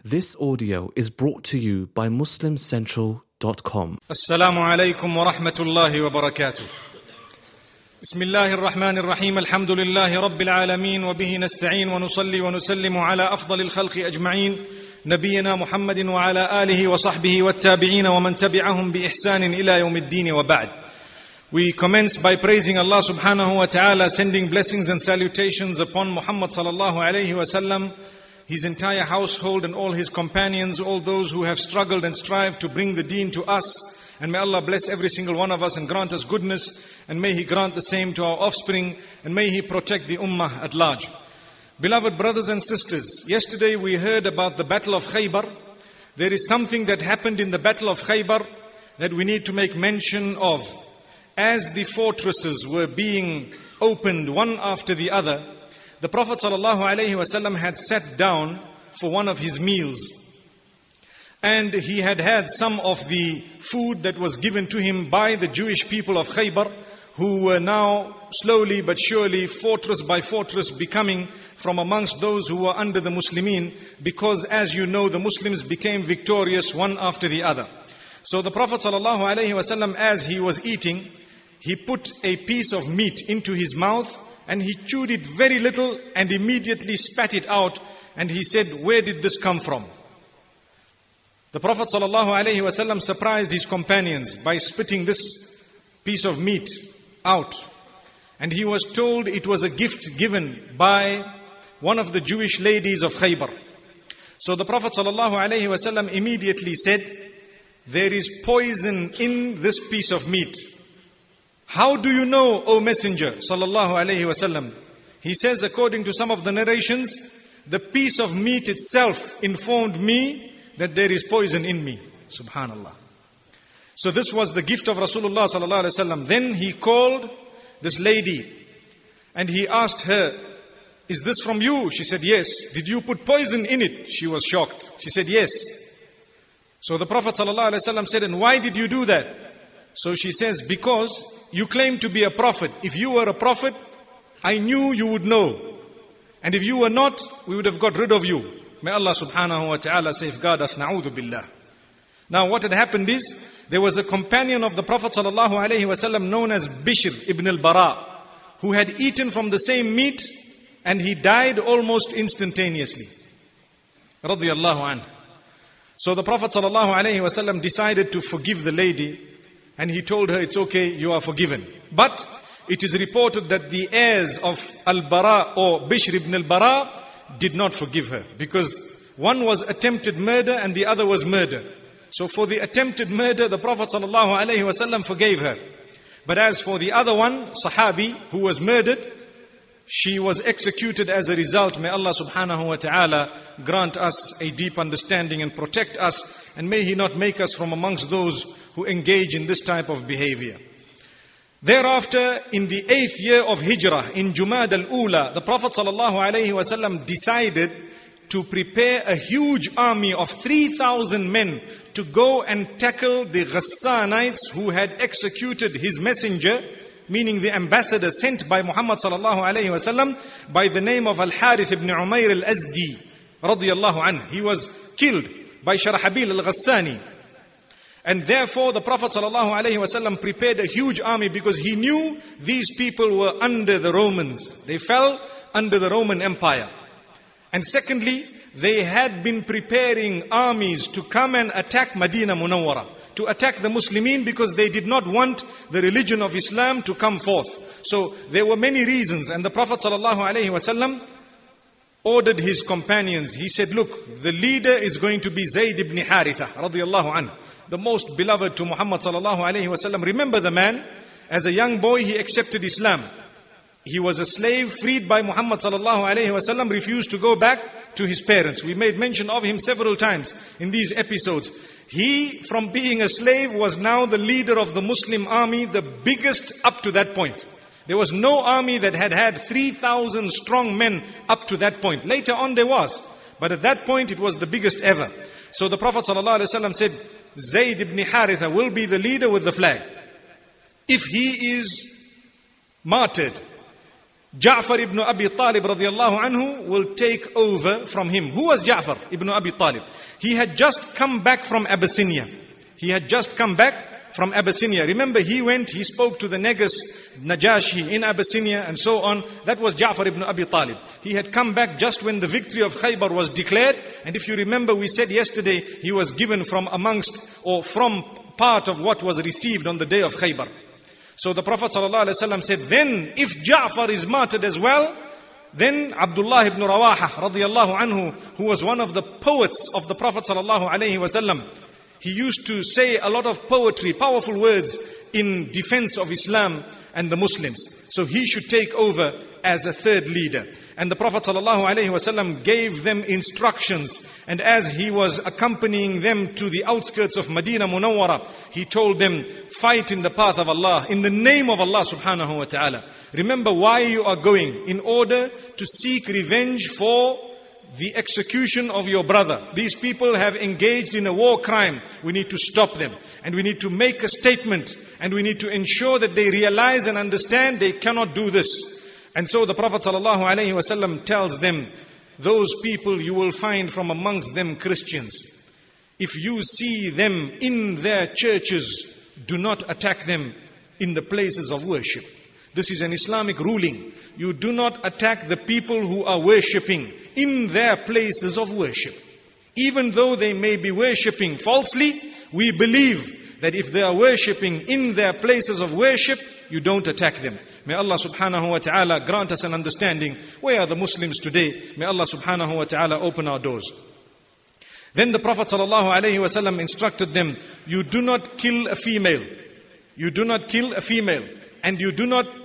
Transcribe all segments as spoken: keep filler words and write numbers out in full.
This audio is brought to you by Muslim Central dot com. Assalamu alaikum wa rahmatullahi wa barakatuh. Bismillahir Rahmanir Rahim. Alhamdulillahi Rabbil Alameen. Wa bihi nasta'een wa nusalli wa nusallimu ala afdalil khalqi ajma'een. Nabiyyina Muhammadin wa ala alihi wa sahbihi wa tabi'een wa man tabi'ahum bi ihsanin ila yawmiddin wa ba'd. We commence by praising Allah subhanahu wa ta'ala, sending blessings and salutations upon Muhammad sallallahu alayhi wa sallam, his entire household and all his companions, all those who have struggled and strived to bring the deen to us. And may Allah bless every single one of us and grant us goodness, and may He grant the same to our offspring, and may He protect the ummah at large. Beloved brothers and sisters, yesterday we heard about the Battle of Khaybar. There is something that happened in the Battle of Khaybar that we need to make mention of. As the fortresses were being opened one after the other, the Prophet ﷺ had sat down for one of his meals. And he had had some of the food that was given to him by the Jewish people of Khaybar, who were now slowly but surely, fortress by fortress, becoming from amongst those who were under the Muslimin, because as you know, the Muslims became victorious one after the other. So the Prophet ﷺ, as he was eating, he put a piece of meat into his mouth, and he chewed it very little and immediately spat it out, and he said, "Where did this come from?" The Prophet ﷺ surprised his companions by spitting this piece of meat out. And he was told it was a gift given by one of the Jewish ladies of Khaybar. So the Prophet ﷺ immediately said, "There is poison in this piece of meat." "How do you know, O Messenger sallallahu alaihi wasallam?" He says, according to some of the narrations, the piece of meat itself informed me that there is poison in me. Subhanallah. So this was the gift of Rasulullah sallallahu alaihi wasallam. Then he called this lady and he asked her, "Is this from you?" She said, "Yes." "Did you put poison in it?" She was shocked. She said, "Yes." So the Prophet sallallahu alaihi wasallam said, "And why did you do that?" So she says, "Because you claim to be a prophet. If you were a prophet, I knew you would know. And if you were not, we would have got rid of you. May Allah subhanahu wa ta'ala safeguard us. Na'udhu billah." Now what had happened is, there was a companion of the Prophet sallallahu alaihi wasallam known as Bishr ibn al-Bara, who had eaten from the same meat, and he died almost instantaneously. Radiyallahu anhu. So the Prophet sallallahu alaihi wasallam decided to forgive the lady, and he told her, "It's okay, you are forgiven." But it is reported that the heirs of Al-Bara or Bishr ibn al-Bara did not forgive her, because one was attempted murder and the other was murder. So for the attempted murder, the Prophet ﷺ forgave her. But as for the other one, Sahabi, who was murdered, she was executed as a result. May Allah subhanahu wa ta'ala grant us a deep understanding and protect us, and may He not make us from amongst those who engage in this type of behavior. Thereafter, in the eighth year of Hijrah, in Jumad al-Ula, the Prophet ﷺ decided to prepare a huge army of three thousand men to go and tackle the Ghassanites who had executed his messenger, meaning the ambassador sent by Muhammad ﷺ by the name of Al-Harith ibn Umayr al-Azdi radiyallahu anhu. He was killed by Sharahabil al-Ghassani. And therefore the Prophet ﷺ prepared a huge army, because he knew these people were under the Romans. They fell under the Roman Empire. And secondly, they had been preparing armies to come and attack Medina Munawwara, to attack the Muslimin, because they did not want the religion of Islam to come forth. So there were many reasons, and the Prophet ﷺ ordered his companions. He said, "Look, the leader is going to be Zayd ibn Haritha radiyallahu anhu, the most beloved to Muhammad sallallahu alaihi wasallam." Remember the man, as a young boy he accepted Islam. He was a slave freed by Muhammad sallallahu alaihi wasallam, refused to go back to his parents. We made mention of him several times in these episodes. He, from being a slave, was now the leader of the Muslim army, the biggest up to that point. There was no army that had had three thousand strong men up to that point. Later on there was, but at that point it was the biggest ever. So the Prophet ﷺ said, Zayd ibn Haritha will be the leader with the flag. If he is martyred, Ja'far ibn Abi Talib radiallahu anhu will take over from him. Who was Ja'far ibn Abi Talib? He had just come back from Abyssinia. He had just come back from Abyssinia. Remember, he went, he spoke to the Negus Najashi in Abyssinia and so on. That was Ja'far ibn Abi Talib. He had come back just when the victory of Khaybar was declared. And if you remember, we said yesterday, he was given from amongst or from part of what was received on the day of Khaybar. So the Prophet ﷺ said, then if Ja'far is martyred as well, then Abdullah ibn Rawaha radiallahu anhu, who was one of the poets of the Prophet ﷺ, he used to say a lot of poetry, powerful words in defense of Islam and the Muslims. So he should take over as a third leader. And the Prophet ﷺ gave them instructions. And as he was accompanying them to the outskirts of Medina Munawwara, he told them, fight in the path of Allah, in the name of Allah subhanahu wa ta'ala. Remember why you are going, in order to seek revenge for the execution of your brother. These people have engaged in a war crime. We need to stop them. And we need to make a statement. And we need to ensure that they realize and understand they cannot do this. And so the Prophet ﷺ tells them, those people you will find from amongst them Christians. If you see them in their churches, do not attack them in the places of worship. This is an Islamic ruling. You do not attack the people who are worshipping in their places of worship. Even though they may be worshipping falsely, we believe that if they are worshipping in their places of worship, you don't attack them. May Allah subhanahu wa ta'ala grant us an understanding. Where are the Muslims today? May Allah subhanahu wa ta'ala open our doors. Then the Prophet sallallahu alayhi wa sallam instructed them, you do not kill a female. You do not kill a female. And you do not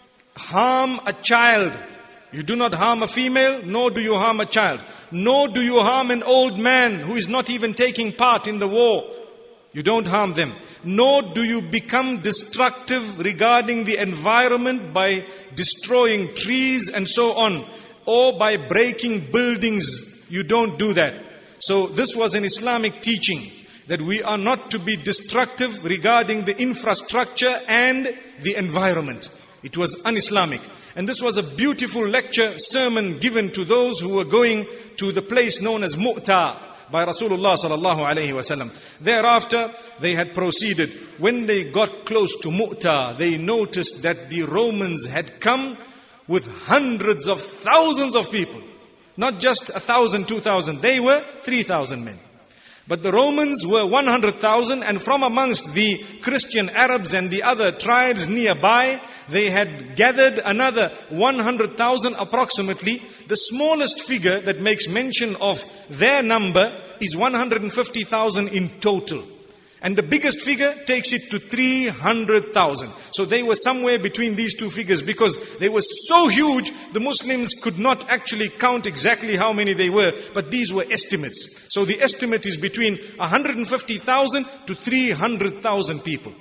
harm a child. You do not harm a female, nor do you harm a child. Nor do you harm an old man who is not even taking part in the war. You don't harm them. Nor do you become destructive regarding the environment by destroying trees and so on, or by breaking buildings. You don't do that. So this was an Islamic teaching, that we are not to be destructive regarding the infrastructure and the environment. It was un-Islamic. And this was a beautiful lecture, sermon given to those who were going to the place known as Mu'ta by Rasulullah sallallahu alayhi wa sallam. Thereafter, they had proceeded. When they got close to Mu'ta, they noticed that the Romans had come with hundreds of thousands of people. Not just a thousand, two thousand. They were three thousand men. But the Romans were one hundred thousand, and from amongst the Christian Arabs and the other tribes nearby, they had gathered another one hundred thousand approximately. The smallest figure that makes mention of their number is one hundred fifty thousand in total. And the biggest figure takes it to three hundred thousand. So they were somewhere between these two figures, because they were so huge, the Muslims could not actually count exactly how many they were. But these were estimates. So the estimate is between one hundred fifty thousand to three hundred thousand people.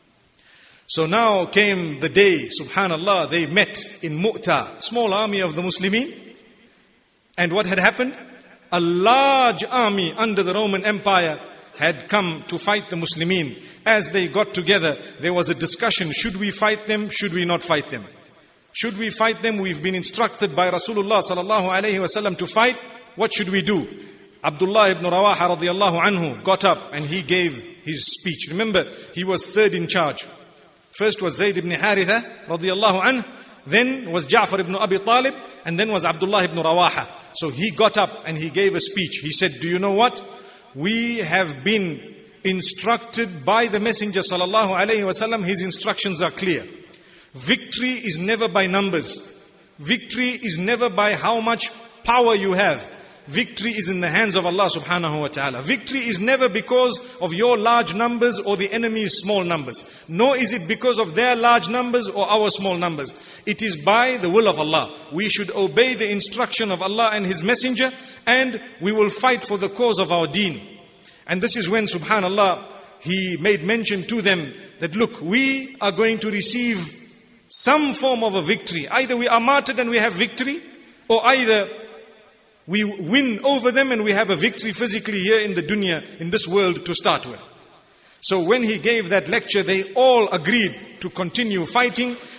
So now came the day, subhanallah, they met in Mu'ta, small army of the Muslimin. And what had happened? A large army under the Roman Empire had come to fight the Muslimin. As they got together, there was a discussion. Should we fight them? Should we not fight them? Should we fight them? We've been instructed by Rasulullah sallallahu alayhi wa sallam to fight. What should we do? Abdullah ibn Rawaha radiallahu anhu got up and he gave his speech. Remember, he was third in charge. First was Zayd ibn Haritha radiallahu anhu. Then was Ja'far ibn Abi Talib. And then was Abdullah ibn Rawaha. So he got up and he gave a speech. He said, do you know what? We have been instructed by the Messenger sallallahu alayhi wa sallam. His instructions are clear. Victory is never by numbers. Victory is never by how much power you have. Victory is in the hands of Allah subhanahu wa ta'ala. Victory is never because of your large numbers or the enemy's small numbers. Nor is it because of their large numbers or our small numbers. It is by the will of Allah. We should obey the instruction of Allah and His Messenger, and we will fight for the cause of our deen. And this is when, subhanallah, He made mention to them that, look, we are going to receive some form of a victory. Either we are martyred and we have victory, or either we win over them and we have a victory physically here in the dunya, in this world to start with. So when he gave that lecture, they all agreed to continue fighting.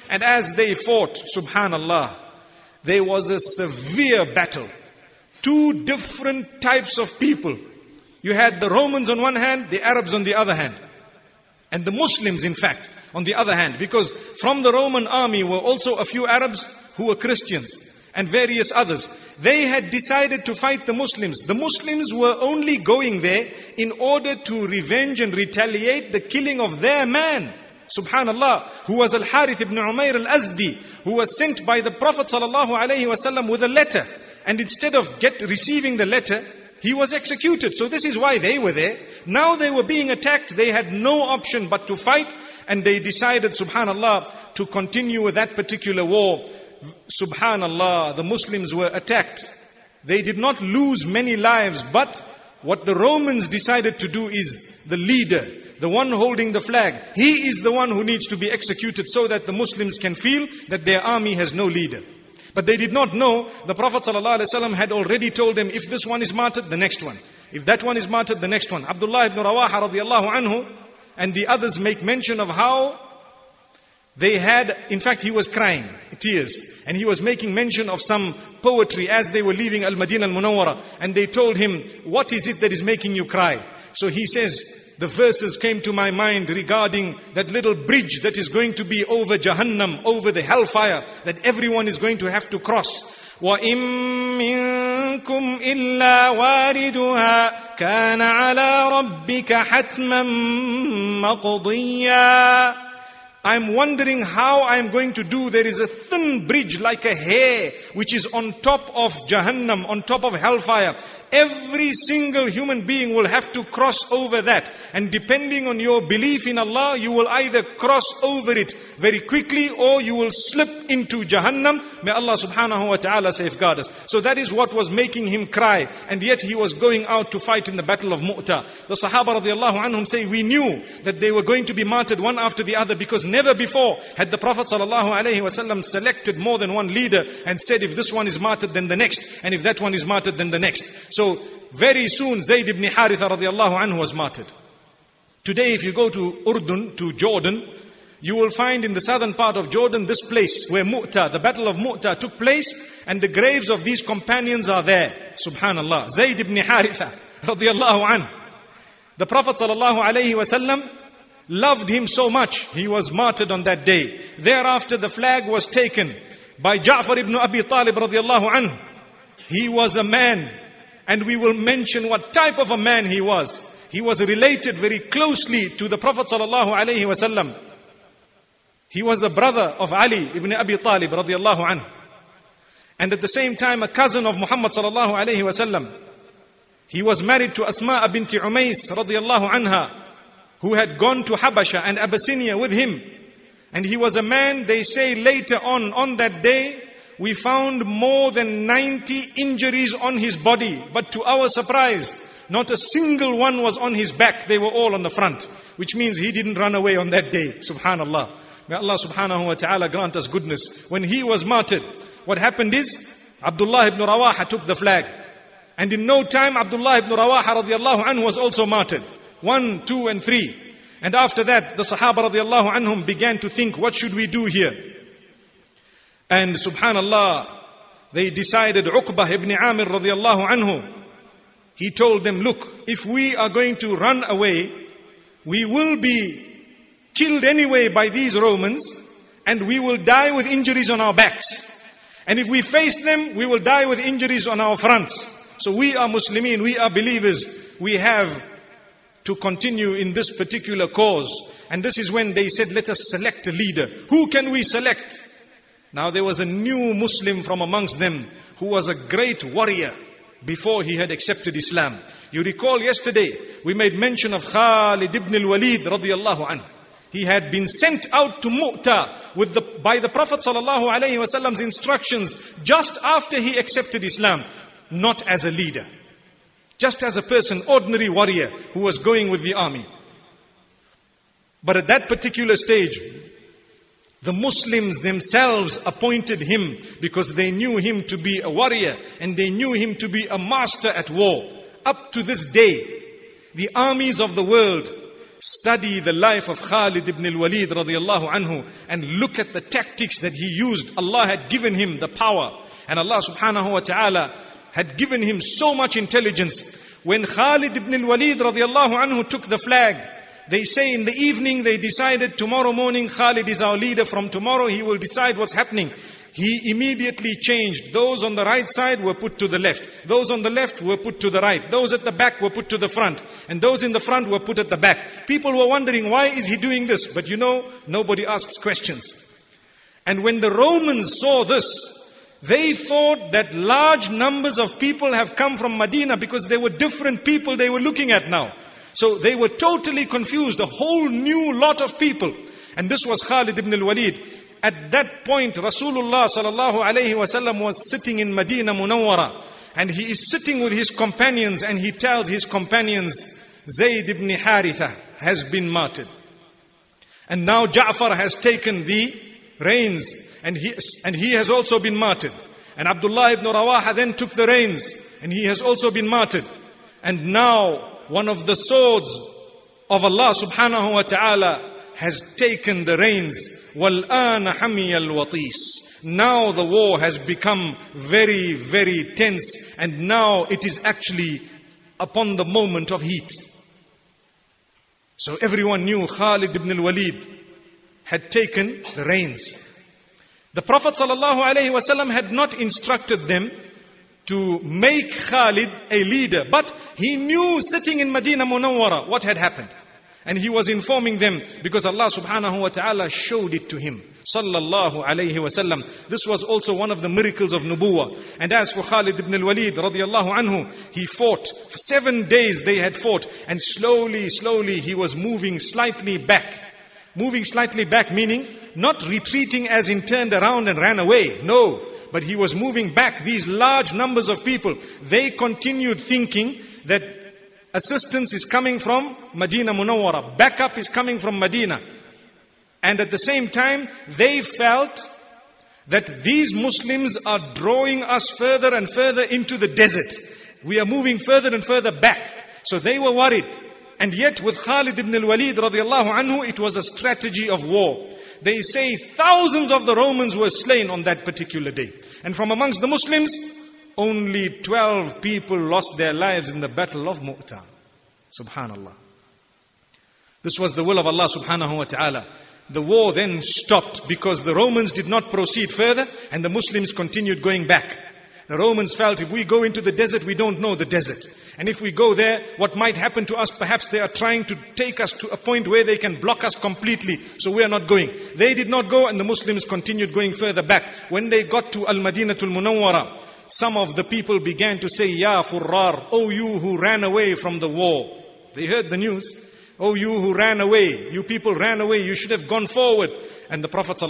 And as they fought, subhanallah, there was a severe battle. Two different types of people. You had the Romans on one hand, the Arabs on the other hand. And the Muslims, in fact, on the other hand. Because from the Roman army were also a few Arabs who were Christians and various others. They had decided to fight the Muslims. The Muslims were only going there in order to revenge and retaliate the killing of their man, subhanallah, who was Al-Harith ibn Umayr al-Azdi, who was sent by the Prophet sallallahu alaihi wasallam with a letter. And instead of get receiving the letter, he was executed. So this is why they were there. Now they were being attacked. They had no option but to fight. And they decided, subhanallah, to continue with that particular war. Subhanallah, the Muslims were attacked. They did not lose many lives, but what the Romans decided to do is the leader, the one holding the flag, he is the one who needs to be executed so that the Muslims can feel that their army has no leader. But they did not know, the Prophet ﷺ had already told them, if this one is martyred, the next one. If that one is martyred, the next one. Abdullah ibn Rawaha radiallahu anhu and the others make mention of how they had, in fact he was crying, tears. And he was making mention of some poetry as they were leaving Al-Madinah Al-Munawwara. And they told him, what is it that is making you cry? So he says, the verses came to my mind regarding that little bridge that is going to be over Jahannam, over the hellfire, that everyone is going to have to cross. وَإِن مِّنكُمْ إِلَّا وَارِدُهَا كَانَ عَلَى رَبِّكَ حَتْمًا مَّقْضِيًّا. I'm wondering how I'm going to do. There is a thin bridge like a hair which is on top of Jahannam, on top of hellfire. Every single human being will have to cross over that. And depending on your belief in Allah, you will either cross over it very quickly or you will slip into Jahannam. May Allah subhanahu wa ta'ala safeguard us. So that is what was making him cry. And yet he was going out to fight in the battle of Mu'tah. The Sahaba radiallahu anhum say, we knew that they were going to be martyred one after the other, because never before had the Prophet sallallahu alaihi wasallam selected more than one leader and said, if this one is martyred, then the next. And if that one is martyred, then the next. So very soon Zayd ibn Haritha radiallahu anhu was martyred. Today if you go to Urdun, to Jordan, you will find in the southern part of Jordan this place where Mu'tah, the battle of Mu'tah took place, and the graves of these companions are there. Subhanallah. Zayd ibn Haritha radiallahu anhu. The Prophet sallallahu alayhi wasallam loved him so much, he was martyred on that day. Thereafter the flag was taken by Ja'far ibn Abi Talib radiallahu anhu. He was a man, and we will mention what type of a man he was. He was related very closely to the Prophet sallallahu alaihi wasallam. He was the brother of Ali ibn Abi Talib radiallahu anhu. And at the same time a cousin of Muhammad sallallahu alaihi wasallam. He was married to Asma binti Umays radiallahu anha, who had gone to Habasha and Abyssinia with him. And he was a man, they say later on, on that day, we found more than ninety injuries on his body. But to our surprise, not a single one was on his back. They were all on the front. Which means he didn't run away on that day. Subhanallah. May Allah subhanahu wa ta'ala grant us goodness. When he was martyred, what happened is, Abdullah ibn Rawaha took the flag. And in no time, Abdullah ibn Rawaha radiallahu anhu was also martyred. One, two and three. And after that, the Sahaba radiallahu anhum began to think, what should we do here? And subhanallah, they decided, Uqbah ibn Amir radiallahu anhu, he told them, look, if we are going to run away, we will be killed anyway by these Romans, and we will die with injuries on our backs. And if we face them, we will die with injuries on our fronts. So we are Muslimin, we are believers, we have to continue in this particular cause. And this is when they said, let us select a leader. Who can we select? Now there was a new Muslim from amongst them who was a great warrior before he had accepted Islam. You recall yesterday we made mention of Khalid ibn al-Walid radiyallahu anhu. He had been sent out to Mu'tah with the, by the Prophet sallallahu alaihi wasallam's instructions just after he accepted Islam, not as a leader, just as a person, ordinary warrior who was going with the army. But at that particular stage, the Muslims themselves appointed him because they knew him to be a warrior and they knew him to be a master at war. Up to this day, the armies of the world, study the life of Khalid ibn al-Walid radiyallahu anhu and look at the tactics that he used. Allah had given him the power, and Allah subhanahu wa ta'ala had given him so much intelligence. When Khalid ibn al-Walid radiyallahu anhu took the flag, they say in the evening they decided tomorrow morning Khalid is our leader, from tomorrow he will decide what's happening. He immediately changed. Those on the right side were put to the left. Those on the left were put to the right. Those at the back were put to the front. And those in the front were put at the back. People were wondering, why is he doing this? But you know, nobody asks questions. And when the Romans saw this, they thought that large numbers of people have come from Medina, because there were different people they were looking at now. So they were totally confused, a whole new lot of people. And this was Khalid ibn al-Walid. At that point, Rasulullah sallallahu alayhi wasallam was sitting in Medina Munawwara, and he is sitting with his companions, and he tells his companions, Zayd ibn Haritha has been martyred. And now Ja'far has taken the reins, and he, and he has also been martyred. And Abdullah ibn Rawaha then took the reins, and he has also been martyred. And now one of the swords of Allah subhanahu wa ta'ala has taken the reins. وَالْآنَ حَمِيَ الْوَطِيسِ. Now the war has become very, very tense, and now it is actually upon the moment of heat. So everyone knew Khalid ibn al-Walid had taken the reins. The Prophet ﷺ had not instructed them to make Khalid a leader, but he knew sitting in Medina Munawwara what had happened. And he was informing them because Allah subhanahu wa ta'ala showed it to him. Sallallahu alayhi wasallam. This was also one of the miracles of Nubuwah. And as for Khalid ibn al-Walid radiyallahu anhu, he fought. For seven days they had fought. And slowly, slowly he was moving slightly back. Moving slightly back meaning not retreating as in turned around and ran away. No. But he was moving back. These large numbers of people, they continued thinking that assistance is coming from Medina Munawwara. Backup is coming from Medina. And at the same time, they felt that these Muslims are drawing us further and further into the desert. We are moving further and further back. So they were worried. And yet with Khalid ibn al-Walid radiyallahu anhu, it was a strategy of war. They say thousands of the Romans were slain on that particular day. And from amongst the Muslims, only twelve people lost their lives in the battle of Mu'tah. Subhanallah. This was the will of Allah subhanahu wa ta'ala. The war then stopped because the Romans did not proceed further and the Muslims continued going back. The Romans felt if we go into the desert, we don't know the desert. And if we go there, what might happen to us? Perhaps they are trying to take us to a point where they can block us completely. So we are not going. They did not go and the Muslims continued going further back. When they got to Al-Madinatul Munawwara, some of the people began to say, Ya Furrar, oh you who ran away from the war. They heard the news. Oh you who ran away, you people ran away, you should have gone forward. And the Prophet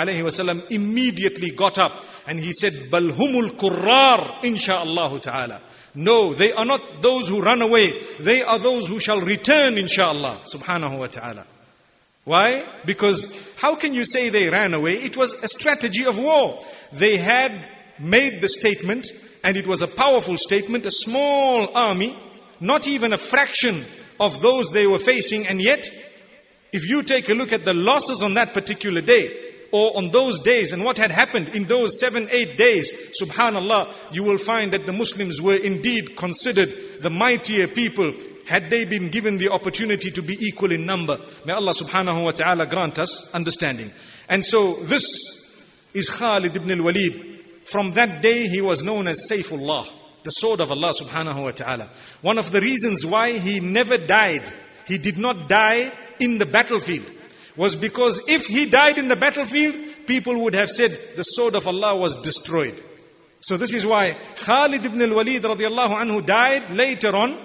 ﷺ immediately got up and he said, Bal humul kurrar, insha'Allah ta'ala. No, they are not those who run away. They are those who shall return, insha'Allah, subhanahu wa ta'ala. Why? Because how can you say they ran away? It was a strategy of war. They had made the statement, and it was a powerful statement, a small army, not even a fraction of those they were facing, and yet, if you take a look at the losses on that particular day, or on those days, and what had happened in those seven, eight days, subhanallah, you will find that the Muslims were indeed considered the mightier people, had they been given the opportunity to be equal in number. May Allah subhanahu wa ta'ala grant us understanding. And so, this is Khalid ibn al-Walid. From that day, he was known as Sayfullah, the sword of Allah subhanahu wa ta'ala. One of the reasons why he never died, he did not die in the battlefield, was because if he died in the battlefield, people would have said the sword of Allah was destroyed. So this is why Khalid ibn al-Walid radiyallahu anhu died later on,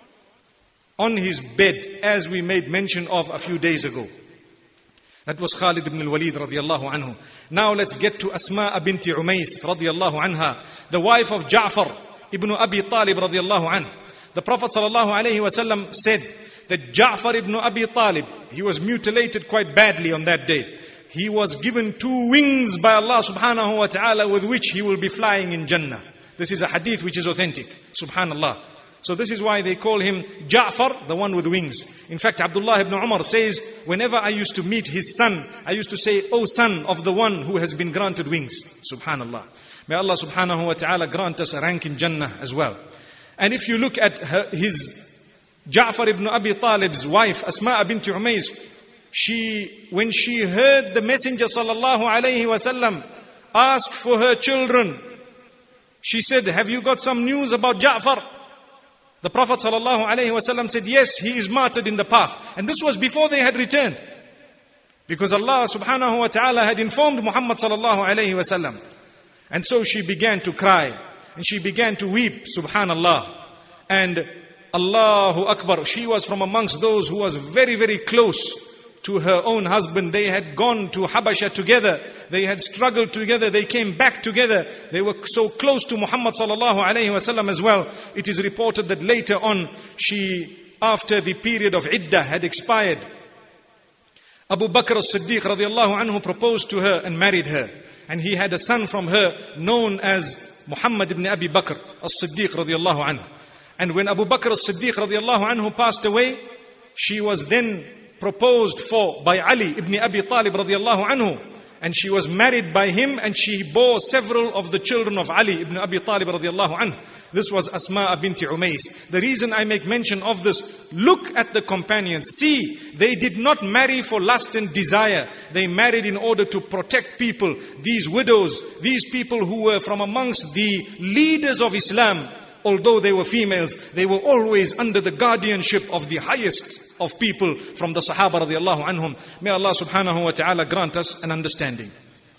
on his bed, as we made mention of a few days ago. That was Khalid ibn al-Walid radiyallahu anhu. Now let's get to Asma binti Umays radiyallahu anha, the wife of Ja'far ibn Abi Talib radiyallahu anhu. The Prophet sallallahu alayhi wa sallam said that Ja'far ibn Abi Talib, he was mutilated quite badly on that day. He was given two wings by Allah subhanahu wa ta'ala with which he will be flying in Jannah. This is a hadith which is authentic. Subhanallah. So this is why they call him Ja'far, the one with wings. In fact, Abdullah ibn Umar says, whenever I used to meet his son, I used to say, O son of the one who has been granted wings. Subhanallah. May Allah subhanahu wa ta'ala grant us a rank in Jannah as well. And if you look at her, his Ja'far ibn Abi Talib's wife, Asma bint Umays, she, when she heard the Messenger sallallahu alayhi wasallam ask for her children, she said, have you got some news about Ja'far? The Prophet sallallahu alayhi wasallam said, yes, he is martyred in the path. And this was before they had returned. Because Allah subhanahu wa ta'ala had informed Muhammad sallallahu alayhi wasallam. And so she began to cry. And she began to weep, subhanallah. And Allahu Akbar, she was from amongst those who was very, very close to her own husband. They had gone to Habasha together. They had struggled together. They came back together. They were so close to Muhammad sallallahu alayhi wasallam as well. It is reported that later on, she, after the period of Iddah had expired, Abu Bakr as-Siddiq radiallahu anhu proposed to her and married her. And he had a son from her known as Muhammad ibn Abi Bakr as-Siddiq radiallahu anhu. And when Abu Bakr as-Siddiq radiallahu anhu passed away, she was then proposed for by Ali ibn Abi Talib radiallahu anhu. And she was married by him, and she bore several of the children of Ali ibn Abi Talib radiallahu anhu. This was Asma bint Umays. The reason I make mention of this, look at the companions. See, they did not marry for lust and desire. They married in order to protect people. These widows, these people who were from amongst the leaders of Islam, although they were females, they were always under the guardianship of the highest of people from the Sahaba radiallahu anhum. May Allah subhanahu wa ta'ala grant us an understanding.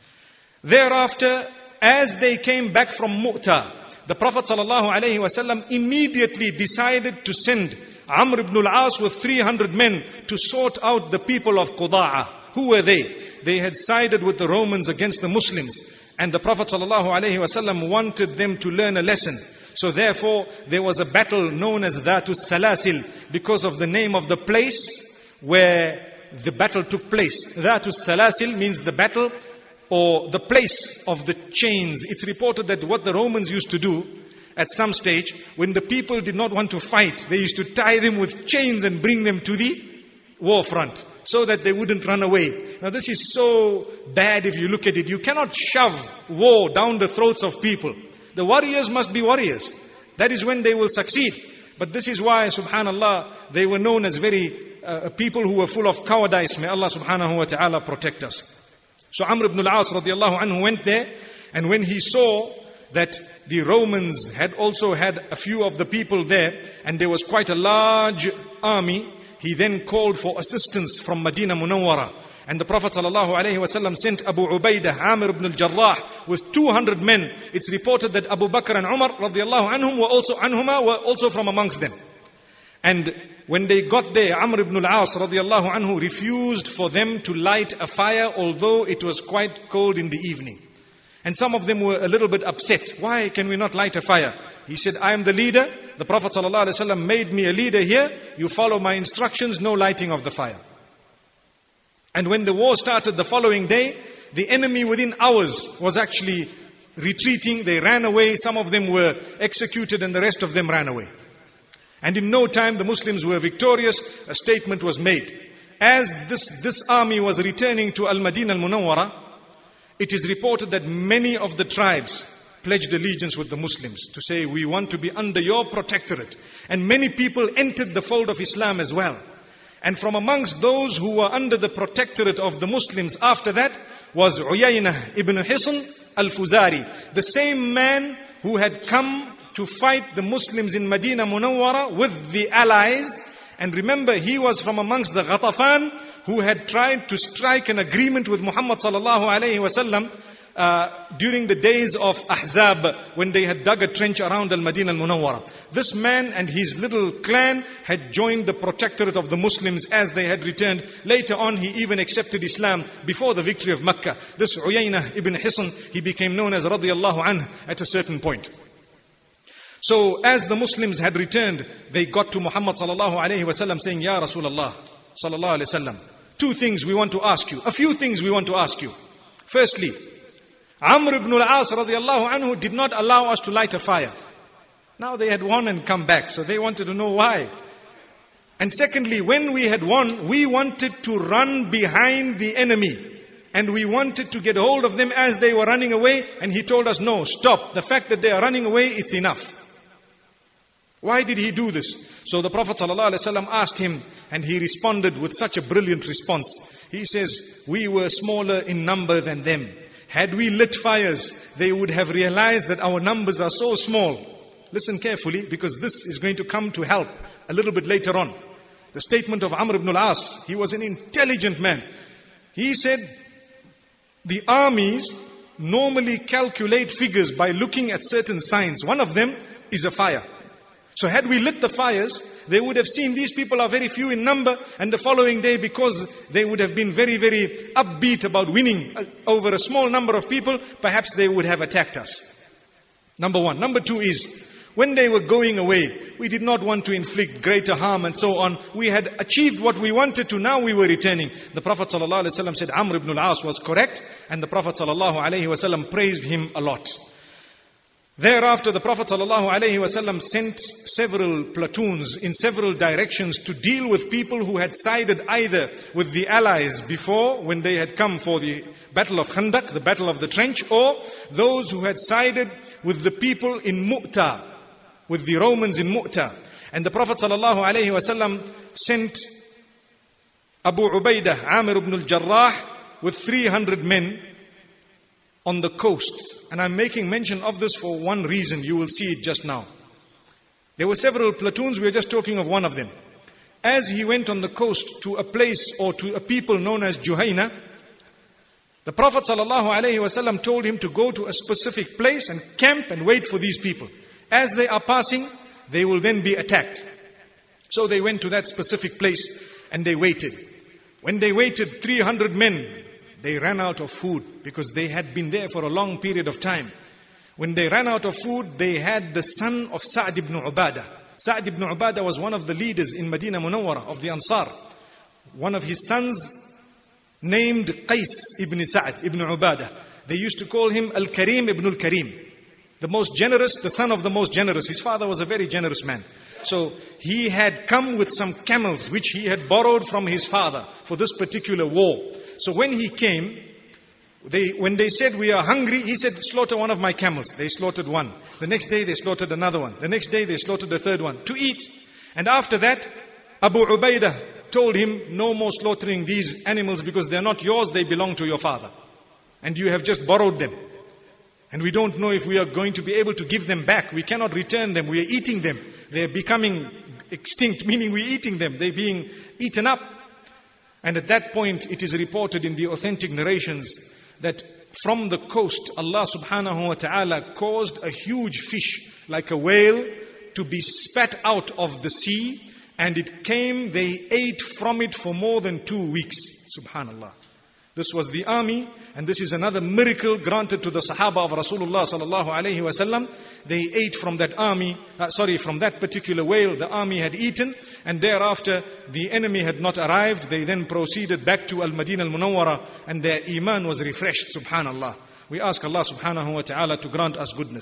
Thereafter, as they came back from Mu'tah, the Prophet sallallahu alayhi wasallam immediately decided to send Amr ibn al-As with three hundred men to sort out the people of Quda'a. Who were they? They had sided with the Romans against the Muslims. And the Prophet sallallahu alayhi wasallam wanted them to learn a lesson. So therefore, there was a battle known as Dhatus Salasil, because of the name of the place where the battle took place. Dhatus Salasil means the battle or the place of the chains. It's reported that what the Romans used to do at some stage, when the people did not want to fight, they used to tie them with chains and bring them to the war front so that they wouldn't run away. Now this is so bad if you look at it. You cannot shove war down the throats of people. The warriors must be warriors. That is when they will succeed. But this is why, subhanallah, they were known as very uh, people who were full of cowardice. May Allah subhanahu wa ta'ala protect us. So Amr ibn al-As radiallahu anhu went there, and when he saw that the Romans had also had a few of the people there, and there was quite a large army, he then called for assistance from Medina Munawwara. And the Prophet sallallahu alaihi wasallam sent Abu Ubaidah, Amir ibn al-Jarrah, with two hundred men. It's reported that Abu Bakr and Umar radiallahu anhum were also, anhuma were also from amongst them. And when they got there, Amr ibn al-As radiallahu anhu refused for them to light a fire, although it was quite cold in the evening. And some of them were a little bit upset. Why can we not light a fire? He said, I am the leader. The Prophet sallallahu alaihi wasallam made me a leader here. You follow my instructions, no lighting of the fire. And when the war started the following day, the enemy within hours was actually retreating. They ran away. Some of them were executed and the rest of them ran away. And in no time the Muslims were victorious. A statement was made. As this, this army was returning to Al-Madinah Al-Munawwara, it is reported that many of the tribes pledged allegiance with the Muslims to say, we want to be under your protectorate. And many people entered the fold of Islam as well. And from amongst those who were under the protectorate of the Muslims after that was Uyaynah ibn Hisn al-Fuzari, the same man who had come to fight the Muslims in Medina Munawwara with the allies. And remember, he was from amongst the Ghatafan who had tried to strike an agreement with Muhammad sallallahu alayhi wasallam uh, during the days of Ahzab, when they had dug a trench around Al-Madinah Al-Munawwara. This man and his little clan had joined the protectorate of the Muslims as they had returned. Later on, he even accepted Islam before the victory of Mecca. This Uyaynah ibn Hisn, he became known as radiyallahu anhu at a certain point. So as the Muslims had returned, they got to Muhammad sallallahu alayhi wasallam saying, Ya Rasulullah sallallahu alayhi wasallam, two things we want to ask you. A few things we want to ask you. Firstly, Amr ibn al-As radiyallahu anhu did not allow us to light a fire. Now they had won and come back, so they wanted to know why. And secondly, when we had won, we wanted to run behind the enemy. And we wanted to get hold of them as they were running away. And he told us, no, stop. The fact that they are running away, it's enough. Why did he do this? So the Prophet ﷺ asked him, and he responded with such a brilliant response. He says, we were smaller in number than them. Had we lit fires, they would have realized that our numbers are so small. Listen carefully, because this is going to come to help a little bit later on. The statement of Amr ibn al-As, he was an intelligent man. He said, the armies normally calculate figures by looking at certain signs. One of them is a fire. So had we lit the fires, they would have seen these people are very few in number, and the following day, because they would have been very, very upbeat about winning over a small number of people, perhaps they would have attacked us. Number one. Number two is, when they were going away, we did not want to inflict greater harm and so on. We had achieved what we wanted to, now we were returning. The Prophet ﷺ said Amr ibn al-As was correct, and the Prophet ﷺ praised him a lot. Thereafter, the Prophet ﷺ sent several platoons in several directions to deal with people who had sided either with the allies before, when they had come for the Battle of Khandaq, the Battle of the Trench, or those who had sided with the people in Mu'tah, with the Romans in Mu'tah. And the Prophet ﷺ sent Abu Ubaidah, Amir ibn al-Jarrah, with three hundred men on the coast. And I'm making mention of this for one reason. You will see it just now. There were several platoons. We are just talking of one of them. As he went on the coast to a place or to a people known as Juhayna, the Prophet ﷺ told him to go to a specific place and camp and wait for these people. As they are passing, they will then be attacked. So they went to that specific place and they waited. When they waited, three hundred men, they ran out of food because they had been there for a long period of time. When they ran out of food, they had the son of Sa'd ibn Ubadah. Sa'd ibn Ubadah was one of the leaders in Medina Munawwara of the Ansar. One of his sons named Qais ibn Sa'd ibn Ubadah. They used to call him Al-Karim ibn al-Karim. The most generous, the son of the most generous. His father was a very generous man. So he had come with some camels which he had borrowed from his father for this particular war. So when he came, they, when they said, we are hungry, he said, slaughter one of my camels. They slaughtered one. The next day they slaughtered another one. The next day they slaughtered the third one to eat. And after that, Abu Ubaidah told him, no more slaughtering these animals because they are not yours, they belong to your father. And you have just borrowed them. And we don't know if we are going to be able to give them back. We cannot return them. We are eating them. They are becoming extinct, meaning we are eating them. They are being eaten up. And at that point, it is reported in the authentic narrations that from the coast, Allah subhanahu wa ta'ala caused a huge fish, like a whale, to be spat out of the sea. And it came, they ate from it for more than two weeks. Subhanallah. This was the army, and this is another miracle granted to the Sahaba of Rasulullah sallallahu alaihi wasallam. They ate from that army, uh, sorry, from that particular whale the army had eaten, and thereafter the enemy had not arrived. They then proceeded back to Al-Madinah Al-Munawwara, and their iman was refreshed, subhanallah. We ask Allah subhanahu wa ta'ala to grant us goodness.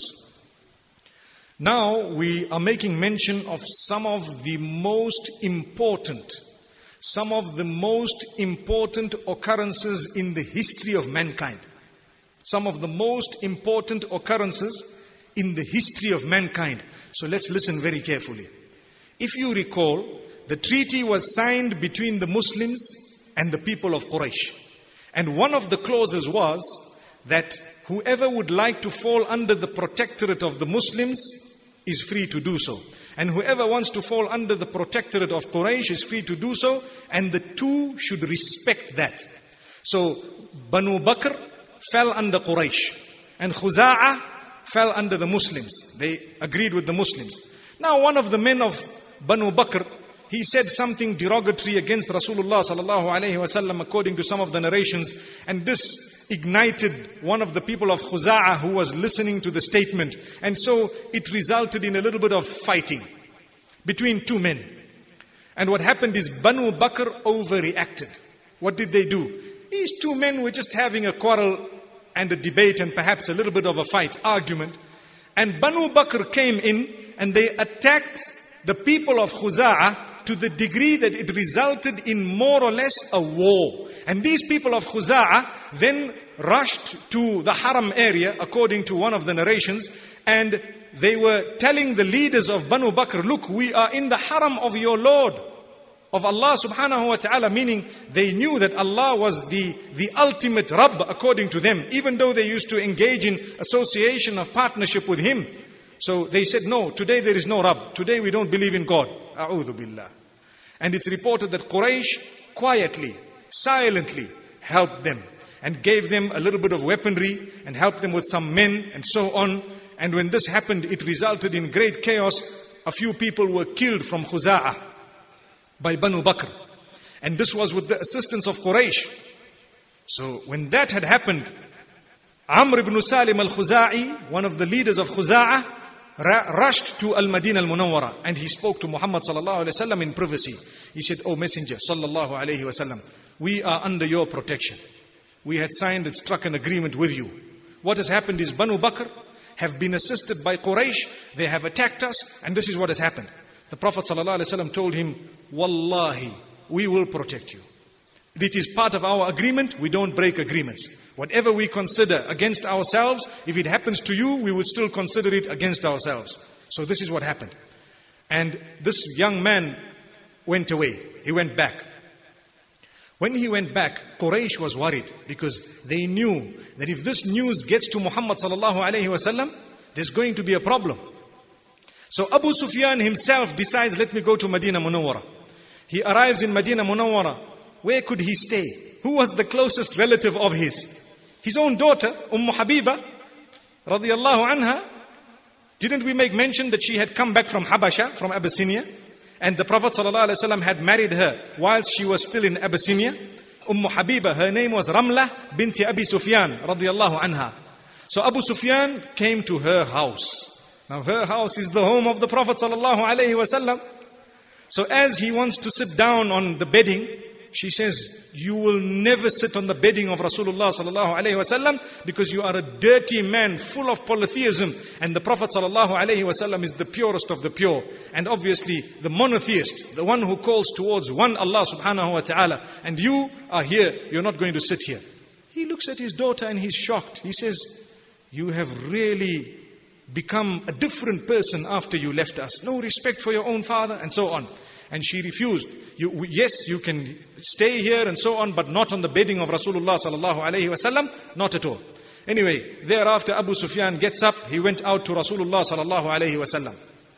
Now we are making mention of some of the most important Some of the most important occurrences in the history of mankind. Some of the most important occurrences in the history of mankind. So let's listen very carefully. If you recall, the treaty was signed between the Muslims and the people of Quraysh. And one of the clauses was that whoever would like to fall under the protectorate of the Muslims is free to do so. And whoever wants to fall under the protectorate of Quraysh is free to do so. And the two should respect that. So Banu Bakr fell under Quraysh. And Khuza'ah fell under the Muslims. They agreed with the Muslims. Now one of the men of Banu Bakr, he said something derogatory against Rasulullah sallallahu alaihi wasallam according to some of the narrations. And this ignited one of the people of Khuza'ah who was listening to the statement. And so it resulted in a little bit of fighting between two men. And what happened is Banu Bakr overreacted. What did they do? These two men were just having a quarrel and a debate and perhaps a little bit of a fight, argument. And Banu Bakr came in and they attacked the people of Khuza'ah to the degree that it resulted in more or less a war. And these people of Khuza'ah then rushed to the Haram area, according to one of the narrations, and they were telling the leaders of Banu Bakr, look, we are in the Haram of your Lord, of Allah subhanahu wa ta'ala, meaning they knew that Allah was the, the ultimate Rabb according to them, even though they used to engage in association of partnership with Him. So they said, no, today there is no Rabb. Today we don't believe in God. A'udhu billah. And it's reported that Quraysh quietly, silently helped them and gave them a little bit of weaponry and helped them with some men and so on. And when this happened, it resulted in great chaos. A few people were killed from Khuza'ah by Banu Bakr. And this was with the assistance of Quraysh. So when that had happened, Amr ibn Salim al-Khuza'i, one of the leaders of Khuza'ah, ra- rushed to Al-Madinah al-Munawwara, and he spoke to Muhammad sallallahu alayhi wa sallam in privacy. He said, "O Messenger sallallahu alayhi wa sallam, we are under your protection. We had signed and struck an agreement with you. What has happened is Banu Bakr have been assisted by Quraysh. They have attacked us, and this is what has happened." The Prophet ﷺ told him, "Wallahi, we will protect you. It is part of our agreement. We don't break agreements. Whatever we consider against ourselves, if it happens to you, we would still consider it against ourselves." So this is what happened. And this young man went away. He went back. When he went back, Quraysh was worried because they knew that if this news gets to Muhammad sallallahu alaihi wasallam, there's going to be a problem. So Abu Sufyan himself decides, let me go to Madinah Munawwara. He arrives in Madinah Munawwara. Where could he stay? Who was the closest relative of his? His own daughter, Umm Habiba, radiyallahu anha. Didn't we make mention that she had come back from Habasha, from Abyssinia? And the Prophet ﷺ had married her whilst she was still in Abyssinia. Umm Habiba, her name was Ramlah binti Abi Sufyan, radiyallahu anha. So Abu Sufyan came to her house. Now her house is the home of the Prophet ﷺ. So as he wants to sit down on the bedding, she says, "You will never sit on the bedding of Rasulullah sallallahu alaihi wasallam because you are a dirty man full of polytheism, and the Prophet sallallahu alaihi wasallam is the purest of the pure, and obviously the monotheist, the one who calls towards one Allah subhanahu wa ta'ala, and you are here, you're not going to sit here." He looks at his daughter and he's shocked. He says, "You have really become a different person after you left us. No respect for your own father," and so on. And she refused. You, yes, you can stay here and so on, but not on the bedding of Rasulullah sallallahu alaihi wasallam, not at all. Anyway, thereafter Abu Sufyan gets up. He went out to Rasulullah sallallahu alaihi wasallam,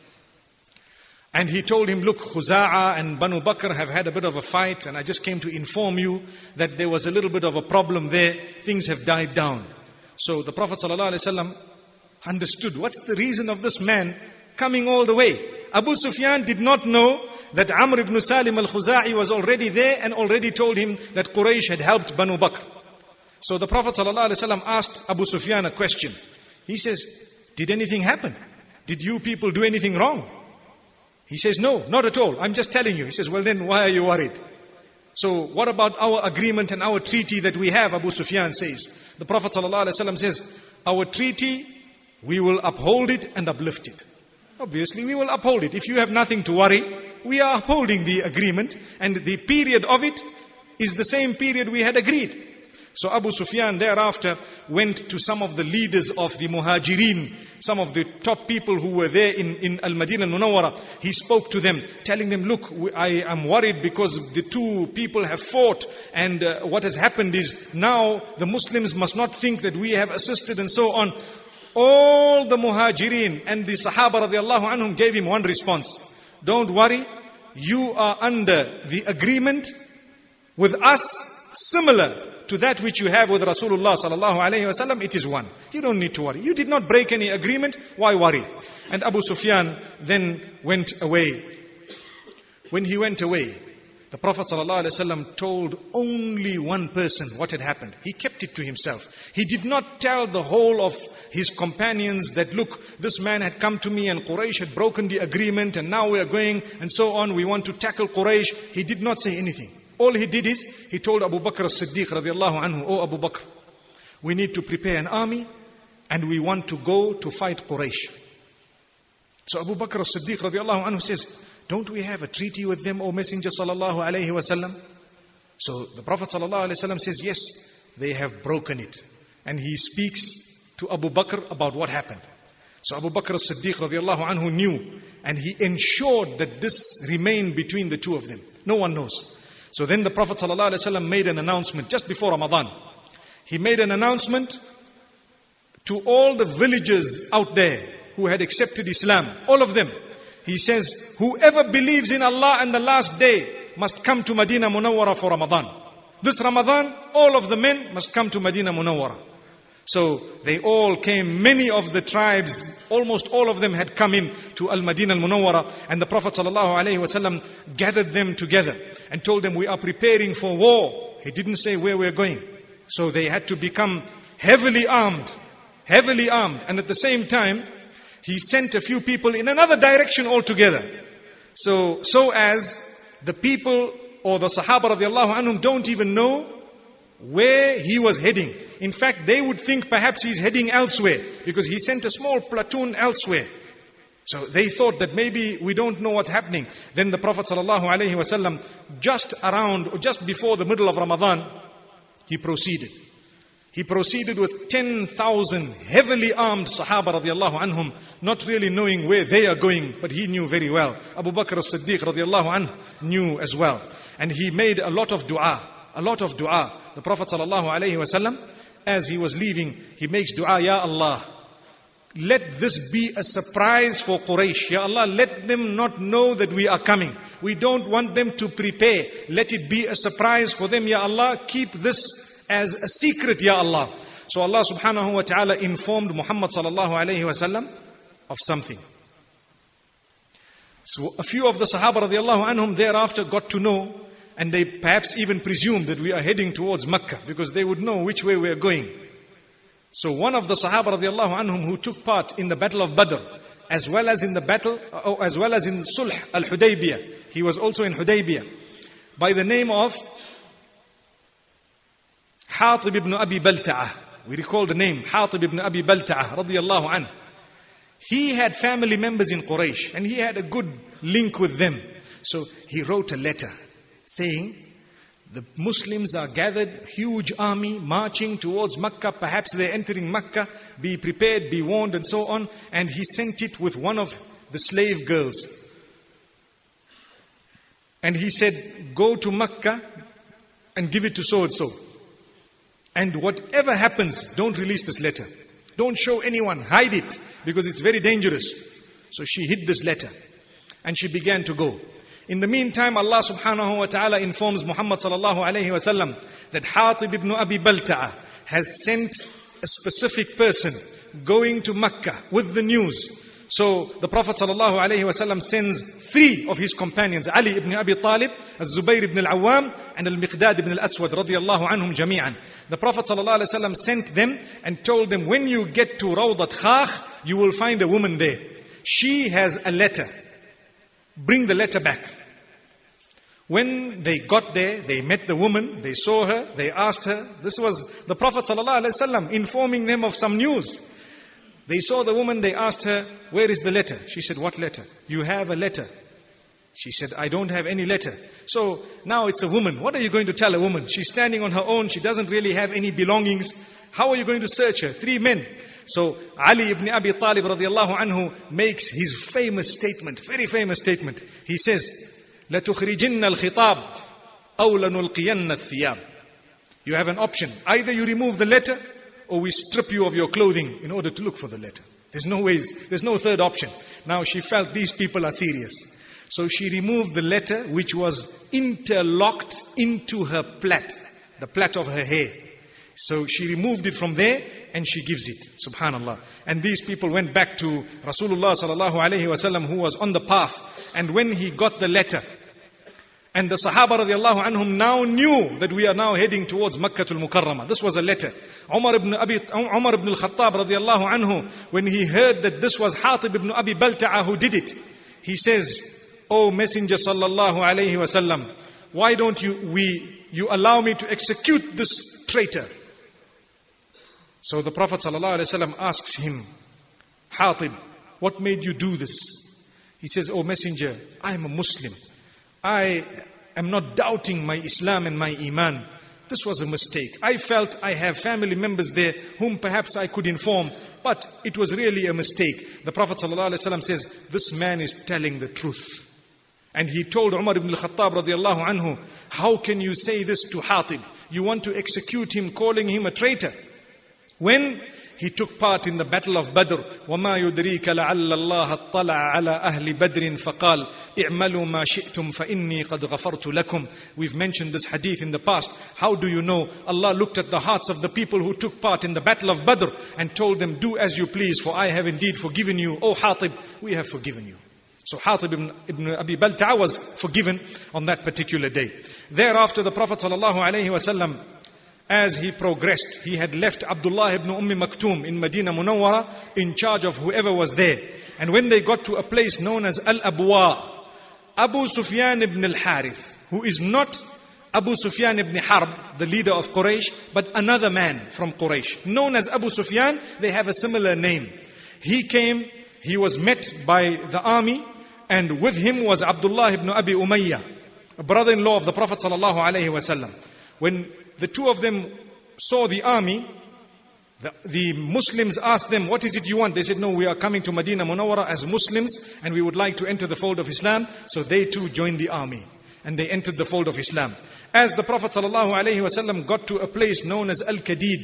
and he told him, "Look, Khuza'ah and Banu Bakr have had a bit of a fight, and I just came to inform you that there was a little bit of a problem there. Things have died down." So the Prophet sallallahu alaihi wasallam understood, what's the reason of this man coming all the way? Abu Sufyan did not know that Amr ibn Salim al-Khuza'i was already there and already told him that Quraysh had helped Banu Bakr. So the Prophet ﷺ asked Abu Sufyan a question. He says, "Did anything happen? Did you people do anything wrong?" He says, "No, not at all. I'm just telling you." He says, "Well then, why are you worried?" "So what about our agreement and our treaty that we have?" Abu Sufyan says. The Prophet ﷺ says, "Our treaty, we will uphold it and uplift it." Obviously, we will uphold it. If you have nothing to worry, we are upholding the agreement, and the period of it is the same period we had agreed. So Abu Sufyan thereafter went to some of the leaders of the Muhajirin, some of the top people who were there in, in Al-Madinah al-Munawwara. He spoke to them, telling them, "Look, I am worried because the two people have fought, and uh, what has happened is now the Muslims must not think that we have assisted," and so on. All the Muhajirin and the Sahaba radiallahu anhum gave him one response: "Don't worry, you are under the agreement with us similar to that which you have with Rasulullah sallallahu alaihi wasallam. It is one. You don't need to worry. You did not break any agreement. Why worry?" And Abu Sufyan then went away. When he went away, the Prophet ﷺ told only one person what had happened. He kept it to himself. He did not tell the whole of his companions that, "Look, this man had come to me and Quraysh had broken the agreement and now we are going and so on. We want to tackle Quraysh." He did not say anything. All he did is, he told Abu Bakr as-Siddiq radiallahu anhu, "Oh Abu Bakr, we need to prepare an army and we want to go to fight Quraysh." So Abu Bakr as-Siddiq radiallahu anhu says, don't we have a treaty with them, O Messenger sallallahu alayhi wasallam? So the Prophet sallallahu alayhi wasallam says, yes, they have broken it. And he speaks to Abu Bakr about what happened. So Abu Bakr as-Siddiq radiallahu anhu knew, and he ensured that this remained between the two of them. No one knows. So then the Prophet sallallahu alayhi wasallam made an announcement just before Ramadan. He made an announcement to all the villagers out there who had accepted Islam, all of them. He says, whoever believes in Allah and the last day must come to Medina Munawwara for Ramadan. This Ramadan, all of the men must come to Medina Munawwara. So they all came, many of the tribes, almost all of them had come in to Al-Madinah Al-Munawwara, and the Prophet ﷺ gathered them together and told them, we are preparing for war. He didn't say where we're going. So they had to become heavily armed, heavily armed. And at the same time, he sent a few people in another direction altogether. So, so as the people or the Sahaba radiallahu anhum don't even know where he was heading. In fact, they would think perhaps he's heading elsewhere because he sent a small platoon elsewhere. So they thought that maybe we don't know what's happening. Then the Prophet sallallahu alaihi wasallam, just around, or just before the middle of Ramadan, he proceeded. He proceeded with ten thousand heavily armed Sahaba radiallahu anhum, not really knowing where they are going, but he knew very well. Abu Bakr as-Siddiq radiallahu anhu knew as well. And he made a lot of dua, a lot of dua. The Prophet sallallahu alaihi wasallam, as he was leaving, he makes dua, Ya Allah, let this be a surprise for Quraysh. Ya Allah, let them not know that we are coming. We don't want them to prepare. Let it be a surprise for them. Ya Allah, keep this as a secret, Ya Allah. So Allah subhanahu wa ta'ala informed Muhammad sallallahu alayhi wa sallam of something. So a few of the Sahaba radiallahu anhum thereafter got to know, and they perhaps even presumed that we are heading towards Mecca because they would know which way we are going. So one of the Sahaba radiallahu anhum who took part in the battle of Badr, as well as in the battle, or as well as in Sulh al-Hudaybiyah, he was also in Hudaybiyah, by the name of Hatib ibn Abi Balta'ah. We recall the name, Hatib ibn Abi Balta'ah radiyallahu anhu. He had family members in Quraysh and he had a good link with them. So he wrote a letter saying, the Muslims are gathered, huge army marching towards Makkah. Perhaps they're entering Makkah. Be prepared, be warned, and so on. And he sent it with one of the slave girls. And he said, go to Makkah and give it to so and so. And whatever happens, don't release this letter. Don't show anyone, hide it, because it's very dangerous. So she hid this letter and she began to go. In the meantime, Allah subhanahu wa ta'ala informs Muhammad sallallahu alayhi wa sallam that Hatib ibn Abi Balta'ah has sent a specific person going to Makkah with the news. So the Prophet sallallahu alayhi wa sallam sends three of his companions, Ali ibn Abi Talib, Al-Zubayr ibn Al-Awwam, and Al-Miqdad ibn Al-Aswad radiyallahu anhum jami'an. The Prophet sallallahu alayhi wa sallam sent them and told them, when you get to Rawdat Khakh, you will find a woman there. She has a letter. Bring the letter back. When they got there, they met the woman, they saw her, they asked her. This was the Prophet ﷺ informing them of some news. They saw the woman, they asked her, where is the letter? She said, what letter? You have a letter. She said, I don't have any letter. So now it's a woman. What are you going to tell a woman? She's standing on her own. She doesn't really have any belongings. How are you going to search her? Three men. So Ali ibn Abi Talib radiallahu anhu makes his famous statement, very famous statement. He says, لَتُخْرِجِنَّ الْخِطَابِ أَوْ لَنُلْقِيَنَّ الثِّيَابِ. You have an option. Either you remove the letter or we strip you of your clothing in order to look for the letter. There's no ways, there's no third option. Now she felt these people are serious. So she removed the letter which was interlocked into her plait, the plait of her hair. So she removed it from there and she gives it. Subhanallah. And these people went back to Rasulullah sallallahu alayhi wasallam, who was on the path. And when he got the letter, and the Sahaba radiallahu anhum now knew that we are now heading towards Makkatul Mukarramah. This was a letter. Umar ibn Abi, Umar ibn al-Khattab radiallahu anhu, when he heard that this was Hatib ibn Abi Balta'ah who did it, he says, O Messenger sallallahu alayhi wasallam, why don't you, we, you allow me to execute this traitor? So the Prophet sallallahu alayhi wasallam asks him, Hatib, what made you do this? He says, "O Messenger, I am a Muslim. I am not doubting my Islam and my Iman. This was a mistake. I felt I have family members there whom perhaps I could inform, but it was really a mistake." The Prophet ﷺ says, "This man is telling the truth." And he told Umar ibn al-Khattab radiallahu anhu, "How can you say this to Hatib? You want to execute him, calling him a traitor." When he took part in the battle of Badr, وَمَا يُدْرِيكَ لَعَلَّ اللَّهَ اطَّلَعَ عَلَى أَهْلِ بَدْرٍ فَقَالَ اِعْمَلُوا مَا شِئْتُمْ فَإِنِّي قَدْ غَفَرْتُ لَكُمْ. We've mentioned this hadith in the past. How do you know? Allah looked at the hearts of the people who took part in the battle of Badr and told them, "Do as you please, for I have indeed forgiven you. O Hatib, we have forgiven you." So Hatib ibn, ibn Abi Balta'a was forgiven on that particular day. Thereafter, the Prophet ﷺ, as he progressed, he had left Abdullah ibn Umm Maktoum in Medina Munawwara in charge of whoever was there. And when they got to a place known as Al-Abwa, Abu Sufyan ibn al-Harith, who is not Abu Sufyan ibn Harb, the leader of Quraysh, but another man from Quraysh, known as Abu Sufyan, they have a similar name. He came, he was met by the army, and with him was Abdullah ibn Abi Umayyah, a brother-in-law of the Prophet sallallahu alaihi wasallam. When the two of them saw the army, the, the Muslims asked them, "What is it you want?" They said, "No, we are coming to Medina Munawwara as Muslims and we would like to enter the fold of Islam." So they too joined the army and they entered the fold of Islam. As the Prophet ﷺ got to a place known as Al-Kadid,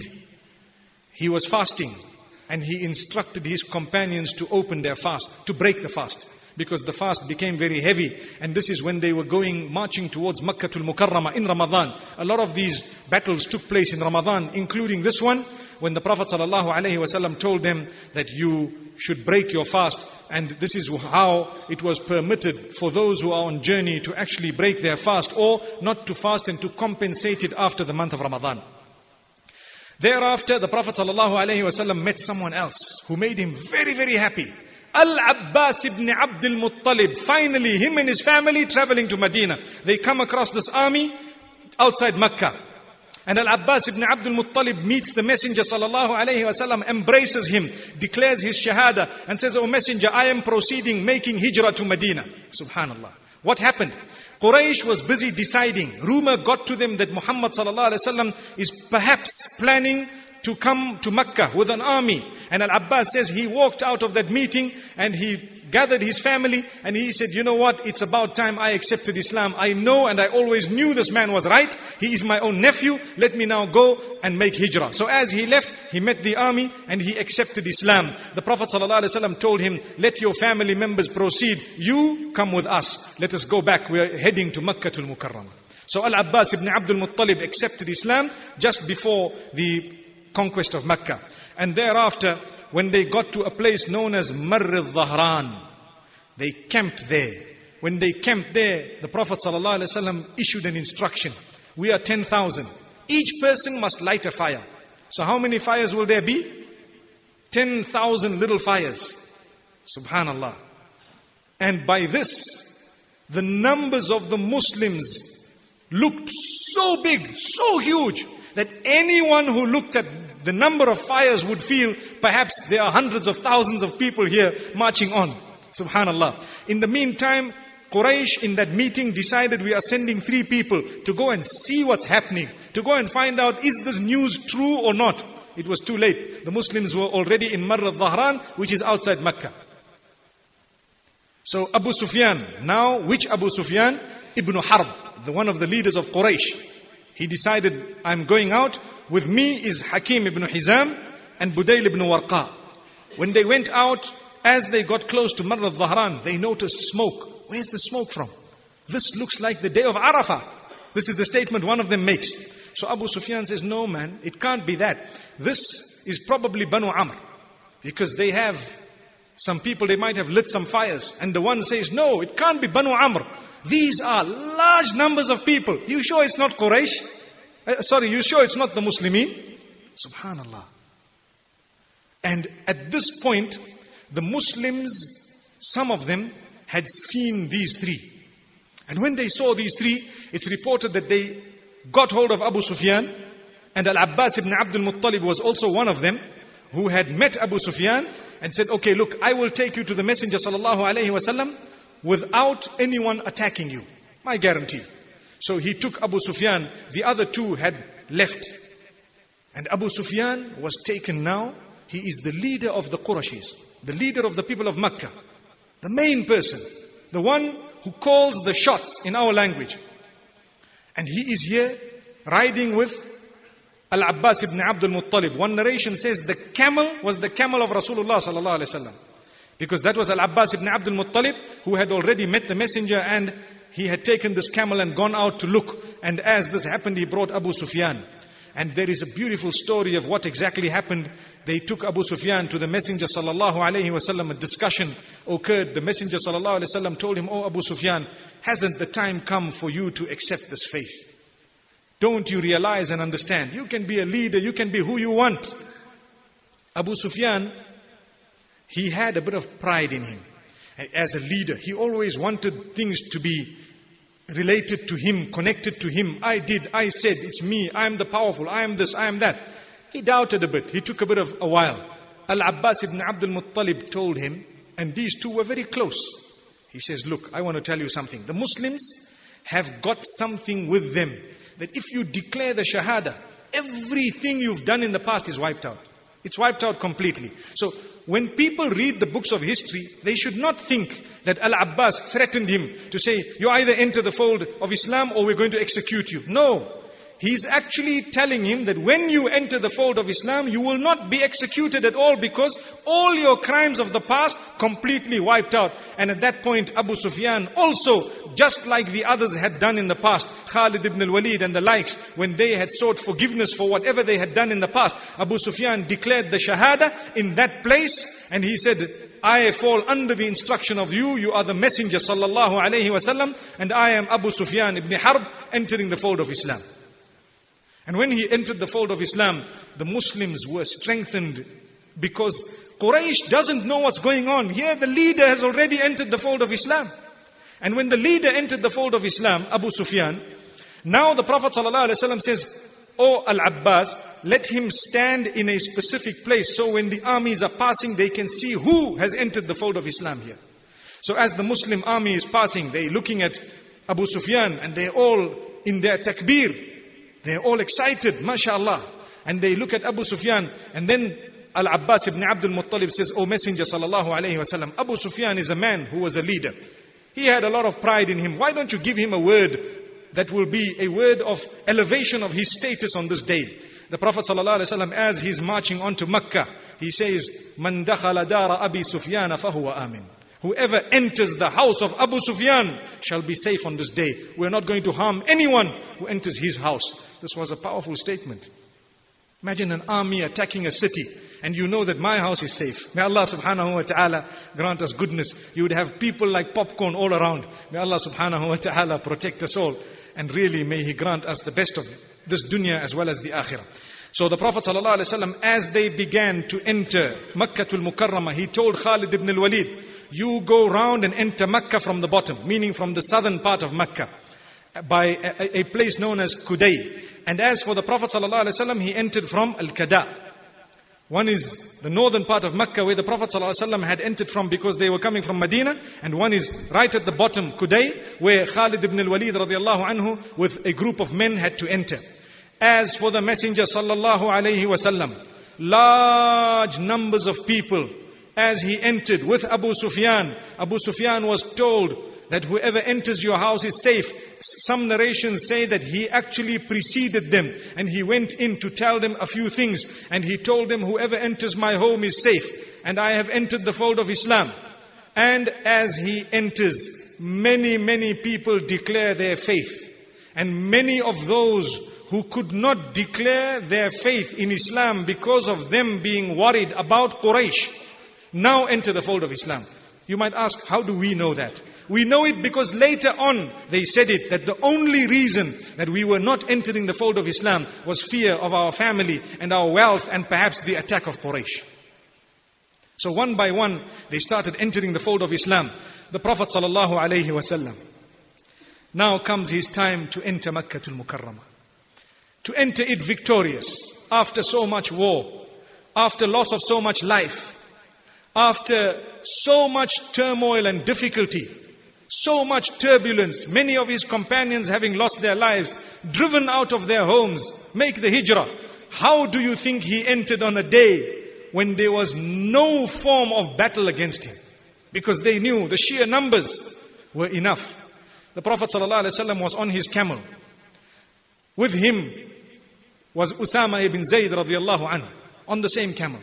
he was fasting and he instructed his companions to open their fast, to break the fast, because the fast became very heavy. And this is when they were going, marching towards Makkatul Mukarramah in Ramadan. A lot of these battles took place in Ramadan, including this one, when the Prophet ﷺ told them that you should break your fast. And this is how it was permitted for those who are on journey to actually break their fast, or not to fast and to compensate it after the month of Ramadan. Thereafter, the Prophet ﷺ met someone else who made him very, very happy. Al-Abbas ibn Abd al-Muttalib. Finally, him and his family traveling to Medina. They come across this army outside Mecca. And Al-Abbas ibn Abd al-Muttalib meets the Messenger sallallahu alayhi wasallam, embraces him, declares his shahada and says, "O Messenger, I am proceeding, making hijrah to Medina." Subhanallah. What happened? Quraysh was busy deciding. Rumor got to them that Muhammad sallallahu alayhi wasallam is perhaps planning to come to Mecca with an army. And Al-Abbas says he walked out of that meeting and he gathered his family and he said, "You know what? It's about time I accepted Islam. I know and I always knew this man was right. He is my own nephew. Let me now go and make hijrah." So as he left, he met the army and he accepted Islam. The Prophet ﷺ told him, "Let your family members proceed. You come with us. Let us go back. We are heading to Makkatul Mukarramah." So Al-Abbas ibn Abdul Muttalib accepted Islam just before the conquest of Mecca. And thereafter, when they got to a place known as Marr al-Dhahran, they camped there. When they camped there, the Prophet ﷺ issued an instruction. We are ten thousand. Each person must light a fire. So how many fires will there be? ten thousand little fires. Subhanallah. And by this, the numbers of the Muslims looked so big, so huge, that anyone who looked at the number of fires would feel perhaps there are hundreds of thousands of people here marching on. Subhanallah. In the meantime, Quraysh in that meeting decided, we are sending three people to go and see what's happening, to go and find out, is this news true or not? It was too late. The Muslims were already in Marr al-Dhahran, which is outside Mecca. So Abu Sufyan, now which Abu Sufyan? Ibn Harb, the one of the leaders of Quraysh. He decided, I'm going out. With me is Hakim ibn Hizam and Budayl ibn Warqa. When they went out, as they got close to Marr al-Dhahran, they noticed smoke. Where's the smoke from? This looks like the day of Arafah. This is the statement one of them makes. So Abu Sufyan says, "No man, it can't be that. This is probably Banu Amr. Because they have some people, they might have lit some fires." And the one says, "No, it can't be Banu Amr. These are large numbers of people. You sure it's not Quraysh? Uh, sorry, you sure it's not the Muslimin?" Subhanallah. And at this point, the Muslims, some of them had seen these three. And when they saw these three, it's reported that they got hold of Abu Sufyan, and Al-Abbas ibn Abdul Muttalib was also one of them, who had met Abu Sufyan, and said, okay, look, I will take you to the Messenger sallallahu alaihi wasallam without anyone attacking you. My guarantee. So he took Abu Sufyan. The other two had left. And Abu Sufyan was taken now. He is the leader of the Qurayshis, the leader of the people of Makkah, the main person, the one who calls the shots in our language. And he is here riding with Al-Abbas ibn Abdul Muttalib. One narration says the camel was the camel of Rasulullah sallallahu alaihi wasallam, because that was Al-Abbas ibn Abdul Muttalib who had already met the messenger, and he had taken this camel and gone out to look. And as this happened, he brought Abu Sufyan. And there is a beautiful story of what exactly happened. They took Abu Sufyan to the Messenger sallallahu alaihi wasallam. A discussion occurred. The Messenger sallallahu alaihi wasallam told him, "Oh Abu Sufyan, hasn't the time come for you to accept this faith? Don't you realize and understand? You can be a leader, you can be who you want." Abu Sufyan, he had a bit of pride in him. As a leader, he always wanted things to be related to him, connected to him. I did, I said, it's me, I am the powerful, I am this, I am that. He doubted a bit. He took a bit of a while. Al-Abbas ibn Abdul Muttalib told him, and these two were very close. He says, look, I want to tell you something. The Muslims have got something with them, that if you declare the Shahada, everything you've done in the past is wiped out. It's wiped out completely. So when people read the books of history, they should not think that Al-Abbas threatened him to say, you either enter the fold of Islam or we're going to execute you. No. He's actually telling him that when you enter the fold of Islam, you will not be executed at all, because all your crimes of the past completely wiped out. And at that point, Abu Sufyan also, just like the others had done in the past, Khalid ibn al-Walid and the likes, when they had sought forgiveness for whatever they had done in the past, Abu Sufyan declared the Shahada in that place, and he said, I fall under the instruction of you, you are the Messenger sallallahu alayhi wasallam, and I am Abu Sufyan ibn Harb, entering the fold of Islam. And when he entered the fold of Islam, the Muslims were strengthened, because Quraysh doesn't know what's going on. Here the leader has already entered the fold of Islam. And when the leader entered the fold of Islam, Abu Sufyan, now the Prophet ﷺ says, O Al-Abbas, let him stand in a specific place, so when the armies are passing, they can see who has entered the fold of Islam here. So as the Muslim army is passing, they're looking at Abu Sufyan, and they're all in their takbir. They're all excited, mashallah. And they look at Abu Sufyan, and then Al-Abbas ibn Abdul Muttalib says, O Messenger sallallahu alayhi wasallam, Abu Sufyan is a man who was a leader. He had a lot of pride in him. Why don't you give him a word that will be a word of elevation of his status on this day? The Prophet sallallahu alayhi wasallam, as he's marching on to Makkah, he says, Man dakhala dara Abi Sufyan fahuwa amin. Whoever enters the house of Abu Sufyan shall be safe on this day. We're not going to harm anyone who enters his house. This was a powerful statement. Imagine an army attacking a city, and you know that my house is safe. May Allah subhanahu wa ta'ala grant us goodness. You would have people like popcorn all around. May Allah subhanahu wa ta'ala protect us all. And really may He grant us the best of this dunya as well as the akhirah. So the Prophet sallallahu alaihi wasallam, as they began to enter Makkatul Mukarramah, he told Khalid ibn al-Walid, you go round and enter Makkah from the bottom, meaning from the southern part of Makkah, by a, a place known as Kuday. And as for the Prophet ﷺ, he entered from Al-Kada. One is the northern part of Makkah, where the Prophet ﷺ had entered from because they were coming from Medina. And one is right at the bottom, Kuday, where Khalid ibn al-Walid radiallahu anhu with a group of men had to enter. As for the Messenger sallallahu alayhi wasallam, large numbers of people, as he entered with Abu Sufyan, Abu Sufyan was told that whoever enters your house is safe. Some narrations say that he actually preceded them, and he went in to tell them a few things, and he told them, whoever enters my home is safe, and I have entered the fold of Islam. And as he enters, many, many people declare their faith. And many of those who could not declare their faith in Islam because of them being worried about Quraysh, now enter the fold of Islam. You might ask, how do we know that? We know it because later on they said it, that the only reason that we were not entering the fold of Islam was fear of our family and our wealth and perhaps the attack of Quraysh. So one by one they started entering the fold of Islam. The Prophet sallallahu alaihi wasallam, now comes his time to enter Makkatul Mukarramah, to enter it victorious after so much war, after loss of so much life, after so much turmoil and difficulty, so much turbulence, many of his companions having lost their lives, driven out of their homes, make the hijrah. How do you think he entered on a day when there was no form of battle against him? Because they knew the sheer numbers were enough. The Prophet ﷺ was on his camel. With him was Usama ibn Zayd radiallahu anhu, on the same camel.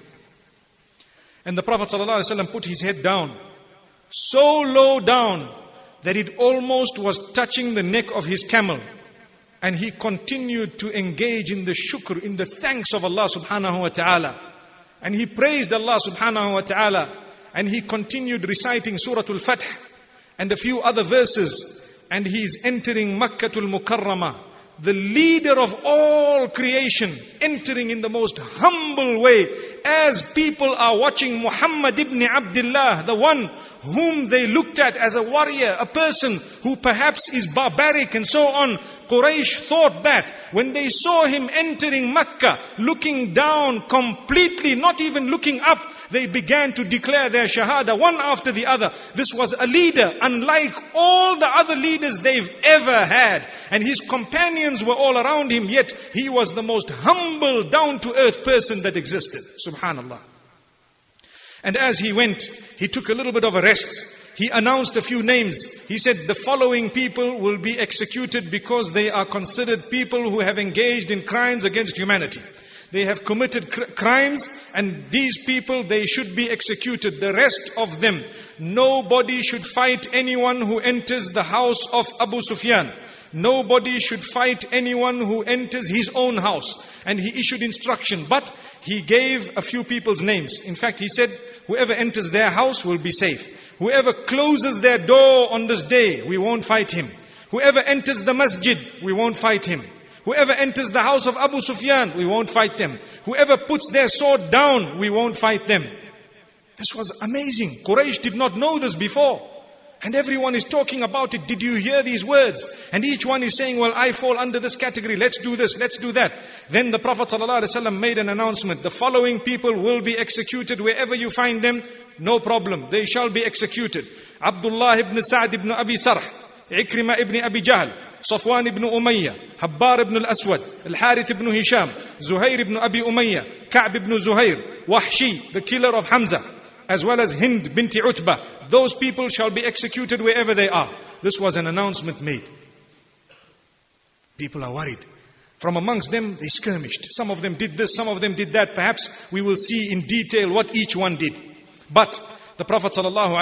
And the Prophet ﷺ put his head down, so low down that it almost was touching the neck of his camel. And he continued to engage in the shukr, in the thanks of Allah subhanahu wa ta'ala. And he praised Allah subhanahu wa ta'ala. And he continued reciting Surah Al-Fath and a few other verses. And he is entering Makkatul Mukarramah, the leader of all creation, entering in the most humble way, as people are watching Muhammad ibn Abdullah, the one whom they looked at as a warrior, a person who perhaps is barbaric and so on. Quraysh thought that when they saw him entering Makkah, looking down completely, not even looking up, they began to declare their shahada one after the other. This was a leader unlike all the other leaders they've ever had. And his companions were all around him, yet he was the most humble, down-to-earth person that existed. Subhanallah. And as he went, he took a little bit of a rest. He announced a few names. He said, the following people will be executed because they are considered people who have engaged in crimes against humanity. They have committed cr- crimes and these people, they should be executed. The rest of them, nobody should fight anyone who enters the house of Abu Sufyan. Nobody should fight anyone who enters his own house. And he issued instruction, but he gave a few people's names. In fact, he said, whoever enters their house will be safe. Whoever closes their door on this day, we won't fight him. Whoever enters the masjid, we won't fight him. Whoever enters the house of Abu Sufyan, we won't fight them. Whoever puts their sword down, we won't fight them. This was amazing. Quraysh did not know this before. And everyone is talking about it. Did you hear these words? And each one is saying, well, I fall under this category. Let's do this, let's do that. Then the Prophet ﷺ made an announcement. The following people will be executed wherever you find them. No problem. They shall be executed. Abdullah ibn Sa'd ibn Abi Sarh, Ikrimah ibn Abi Jahl, Safwan ibn Umayyah, Habbar ibn al-Aswad, Al-Harith ibn Hisham, Zuhair ibn Abi Umayyah, Ka'b ibn Zuhair, Wahshi, the killer of Hamza, as well as Hind binti Utbah. Those people shall be executed wherever they are. This was an announcement made. People are worried. From amongst them, they skirmished. Some of them did this, some of them did that. Perhaps we will see in detail what each one did. But the Prophet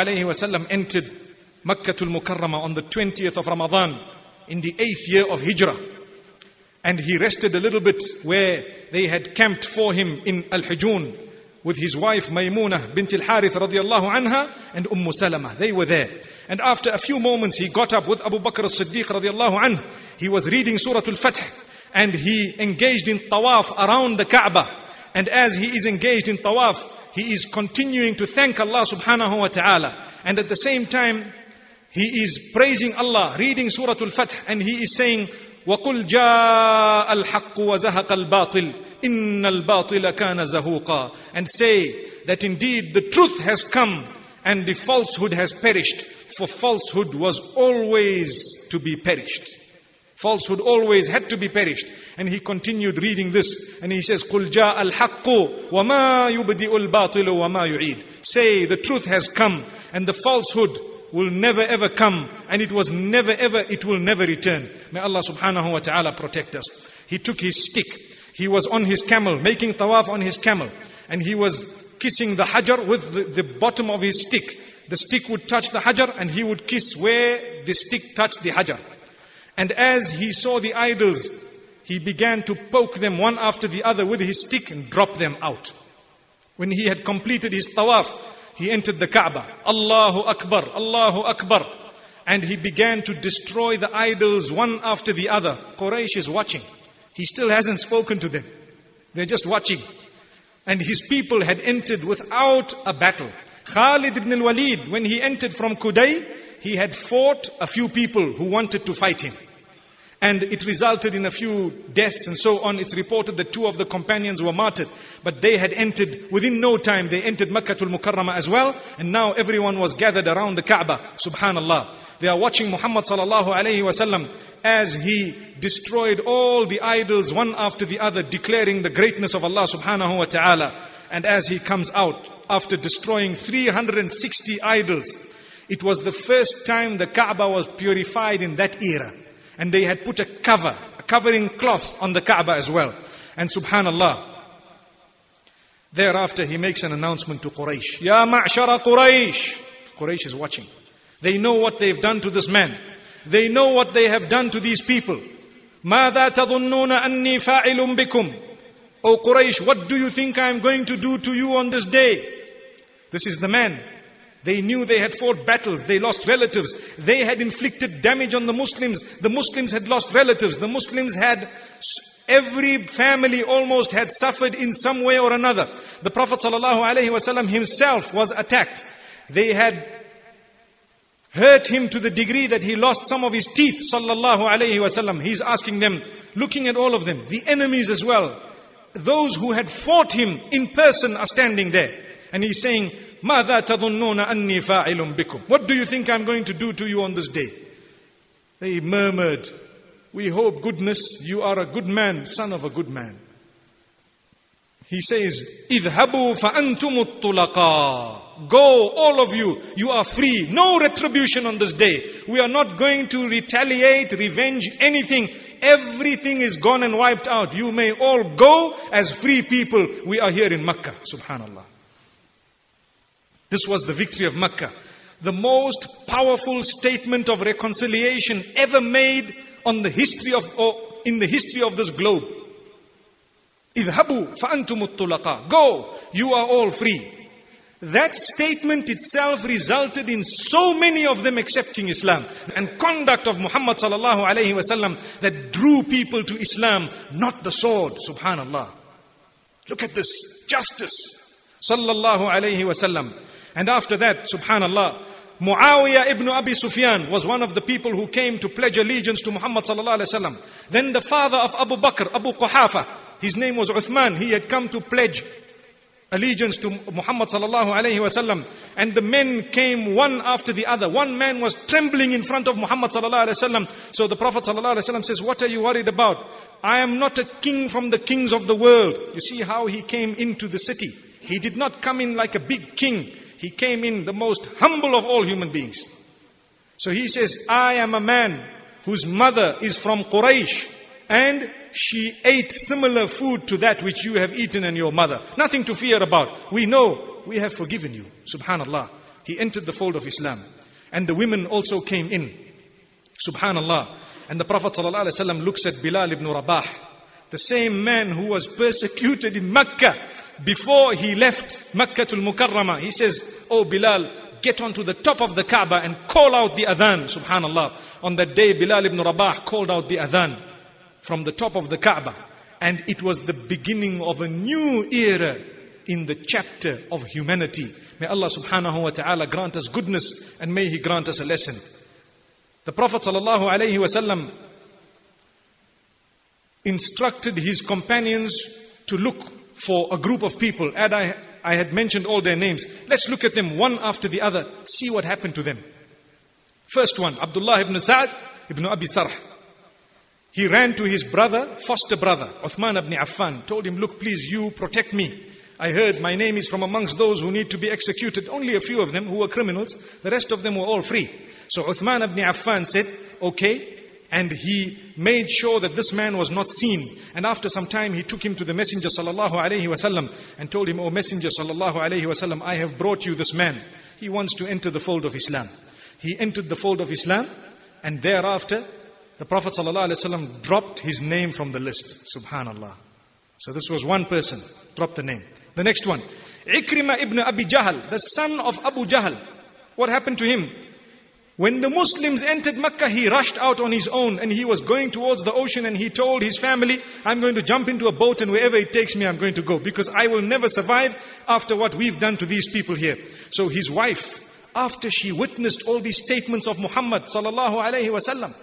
ﷺ entered Makkatul Mukarramah on the twentieth of Ramadan, in the eighth year of Hijrah. And he rested a little bit where they had camped for him in Al-Hujun with his wife Maymunah bint al-Harith radiallahu anha and Umm Salama. They were there. And after a few moments he got up with Abu Bakr as-Siddiq radiallahu anhu. He was reading Surah Al-Fath and he engaged in tawaf around the Kaaba. And as he is engaged in tawaf, he is continuing to thank Allah subhanahu wa ta'ala. And at the same time, he is praising Allah, reading Surah Al-Fath, and he is saying, وَقُلْ جَاءَ الْحَقُّ وَزَهَقَ الْبَاطِلِ إِنَّ الْبَاطِلَ كَانَ زَهُوقًا. And say that indeed the truth has come and the falsehood has perished. For falsehood was always to be perished. Falsehood always had to be perished. And he continued reading this, and he says, قُلْ جَاءَ الْحَقُّ وَمَا يُبْدِئُ الْبَاطِلُ وَمَا يُعِيدُ. Say the truth has come and the falsehood will never ever come, and it was never ever, it will never return. May Allah subhanahu wa ta'ala protect us. He took his stick. He was on his camel, making tawaf on his camel. And he was kissing the hajar with the, the bottom of his stick. The stick would touch the hajar and he would kiss where the stick touched the hajar. And as he saw the idols, he began to poke them one after the other with his stick and drop them out. When he had completed his tawaf, he entered the Kaaba. Allahu Akbar, Allahu Akbar. And he began to destroy the idols one after the other. Quraysh is watching. He still hasn't spoken to them. They're just watching. And his people had entered without a battle. Khalid ibn al-Walid, when he entered from Quday, he had fought a few people who wanted to fight him. And it resulted in a few deaths and so on. It's reported that two of the companions were martyred. But they had entered, within no time, they entered Makkatul Mukarramah as well. And now everyone was gathered around the Kaaba. Subhanallah. They are watching Muhammad sallallahu alayhi wa sallam as he destroyed all the idols one after the other, declaring the greatness of Allah subhanahu wa ta'ala. And as he comes out, after destroying three hundred sixty idols, it was the first time the Kaaba was purified in that era. And they had put a cover, a covering cloth on the Kaaba as well. And subhanallah, thereafter he makes an announcement to Quraysh. Ya ma'shara Quraysh. Quraysh is watching. They know what they've done to this man. They know what they have done to these people. مَاذَا تَظُنُّونَ أَنِّي فَاعِلٌ بِكُمْ. O Quraysh, what do you think I am going to do to you on this day? This is the man. They knew they had fought battles, they lost relatives, they had inflicted damage on the Muslims, the Muslims had lost relatives, the Muslims had, every family almost had suffered in some way or another. The Prophet ﷺ himself was attacked. They had hurt him to the degree that he lost some of his teeth, sallallahu alayhi wasallam. He's asking them, looking at all of them, the enemies as well, those who had fought him in person are standing there. And he's saying, ماذا تظنون أني فاعل بكم. What do you think I'm going to do to you on this day? They murmured, we hope goodness, you are a good man, son of a good man. He says, اذهبوا فأنتم الطلقاء. Go, all of you, you are free. No retribution on this day. We are not going to retaliate, revenge, anything. Everything is gone and wiped out. You may all go as free people. We are here in Makkah. Subhanallah. This was the victory of Makkah. The most powerful statement of reconciliation ever made on the history of, or in the history of this globe. اذهبوا فأنتم الطلقاء. Go, you are all free. That statement itself resulted in so many of them accepting Islam, and conduct of Muhammad sallallahu alayhi wasallam that drew people to Islam, not the sword. Subhanallah. Look at this justice. Sallallahu alayhi wasallam. And after that, subhanallah, Muawiyah ibn Abi Sufyan was one of the people who came to pledge allegiance to Muhammad sallallahu alayhi wasallam. Then the father of Abu Bakr, Abu Quhafa, his name was Uthman. He had come to pledge allegiance to Muhammad sallallahu alayhi wasallam. And the men came one after the other. One man was trembling in front of Muhammad sallallahu alayhi wasallam. So the Prophet sallallahu alayhi wasallam says, what are you worried about? I am not a king from the kings of the world. You see how he came into the city. He did not come in like a big king. He came in the most humble of all human beings. So he says, I am a man whose mother is from Quraysh, and she ate similar food to that which you have eaten and your mother. Nothing to fear about. We know we have forgiven you. Subhanallah. He entered the fold of Islam. And the women also came in. Subhanallah. And the Prophet ﷺ looks at Bilal ibn Rabah, the same man who was persecuted in Makkah. Before he left Makkatul Mukarramah, he says, oh Bilal, get onto the top of the Kaaba and call out the adhan. Subhanallah. On that day, Bilal ibn Rabah called out the adhan from the top of the Kaaba. And it was the beginning of a new era in the chapter of humanity. May Allah subhanahu wa ta'ala grant us goodness, and may He grant us a lesson. The Prophet sallallahu alayhi wa sallam instructed his companions to look for a group of people. And I, I had mentioned all their names. Let's look at them one after the other. See what happened to them. First one, Abdullah ibn Sa'd ibn Abi Sarh. He ran to his brother, foster brother, Uthman ibn Affan. Told him, look, please, you protect me. I heard my name is from amongst those who need to be executed. Only a few of them who were criminals. The rest of them were all free. So Uthman ibn Affan said, okay. And he made sure that this man was not seen. And after some time, he took him to the Messenger sallallahu alayhi wasallam and told him, O Messenger sallallahu alayhi wasallam, I have brought you this man. He wants to enter the fold of Islam. He entered the fold of Islam, and thereafter, the Prophet sallallahu alayhi wasallam dropped his name from the list. Subhanallah. So this was one person, dropped the name. The next one, Ikrimah ibn Abi Jahl, the son of Abu Jahl. What happened to him? When the Muslims entered Makkah, he rushed out on his own, and he was going towards the ocean, and he told his family, I'm going to jump into a boat, and wherever it takes me, I'm going to go, because I will never survive after what we've done to these people here. So his wife, after she witnessed all these statements of Muhammad sallallahu alayhi wasallam,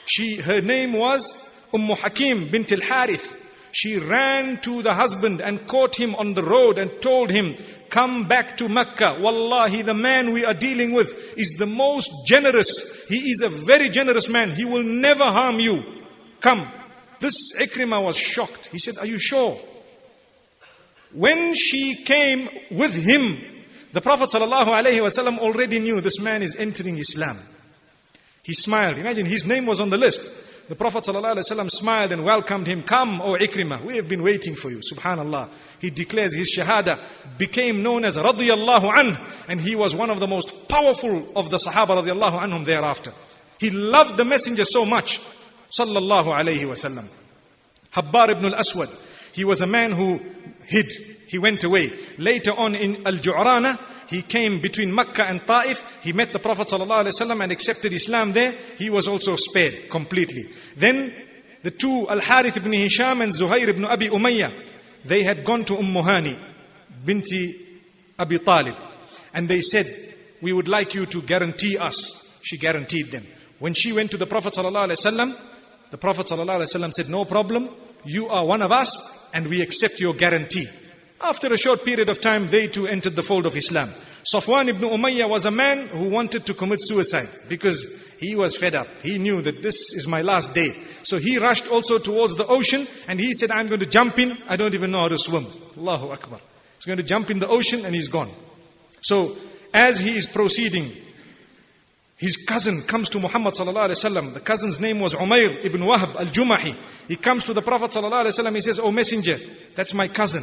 She, her name was Umm Hakim bint al-Harith. She ran to the husband and caught him on the road and told him, come back to Mecca. Wallahi, the man we are dealing with is the most generous. He is a very generous man. He will never harm you. Come. This Ikrimah was shocked. He said, are you sure? When she came with him, the Prophet ﷺ already knew this man is entering Islam. He smiled. Imagine, his name was on the list. The Prophet ﷺ smiled and welcomed him. Come, O Ikrimah, we have been waiting for you. Subhanallah. He declares his shahada, became known as radiyallahu anh, and he was one of the most powerful of the Sahaba radiyallahu anhum thereafter. He loved the Messenger so much. Sallallahu alayhi wasallam. Habbar ibn al-Aswad. He was a man who hid. He went away. Later on in Al-Ju'rana, he came between Mecca and Ta'if. He met the Prophet ﷺ and accepted Islam there. He was also spared completely. Then the two, Al-Harith ibn Hisham and Zuhair ibn Abi Umayyah, they had gone to Umm Hani binti Abi Talib. And they said, we would like you to guarantee us. She guaranteed them. When she went to the Prophet ﷺ, the Prophet ﷺ said, no problem. You are one of us and we accept your guarantee. After a short period of time, they too entered the fold of Islam. Safwan ibn Umayyah was a man who wanted to commit suicide because he was fed up. He knew that this is my last day. So he rushed also towards the ocean and he said, I'm going to jump in. I don't even know how to swim. Allahu Akbar. He's going to jump in the ocean and he's gone. So as he is proceeding, his cousin comes to Muhammad sallallahu alaihi wasallam. The cousin's name was Umayr ibn Wahb al-Jumahi. He comes to the Prophet sallallahu alaihi wasallam. He says, "O Messenger, that's my cousin.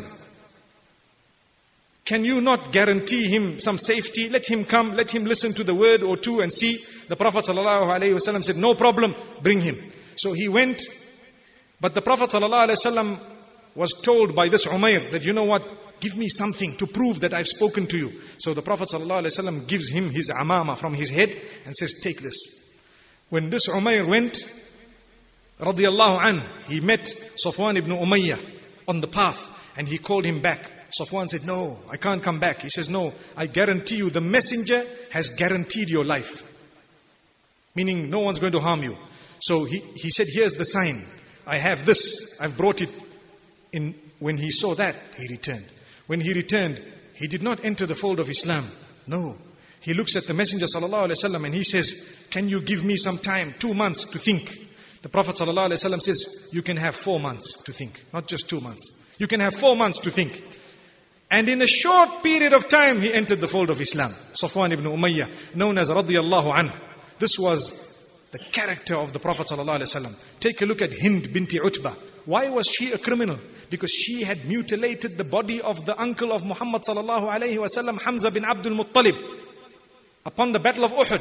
Can you not guarantee him some safety? Let him come, let him listen to the word or two and see." The Prophet sallallahu alaihi wasallam said, "No problem, bring him." So he went, but the Prophet sallallahu alaihi wasallam was told by this Umayr that, you know what? Give me something to prove that I've spoken to you. So the Prophet ﷺ gives him his amama from his head and says, take this. When this Umayr went, radiyallahu anh, he met Safwan ibn Umayyah on the path and he called him back. Safwan said, no, I can't come back. He says, no, I guarantee you, the messenger has guaranteed your life. Meaning no one's going to harm you. So he, he said, here's the sign. I have this. I've brought it. In. When he saw that, he returned. When he returned, he did not enter the fold of Islam. No. He looks at the Messenger sallallahu alaihi wasallam and he says, can you give me some time, two months to think? The Prophet sallallahu alaihi wasallam says, you can have four months to think, not just two months. You can have four months to think. And in a short period of time, he entered the fold of Islam. Safwan ibn Umayyah, known as radiyallahu anhu. This was the character of the Prophet sallallahu alaihi wasallam. Take a look at Hind binti Utbah. Why was she a criminal? Because she had mutilated the body of the uncle of Muhammad sallallahu alaihi wasallam, Hamza bin Abdul Muttalib, upon the battle of Uhud.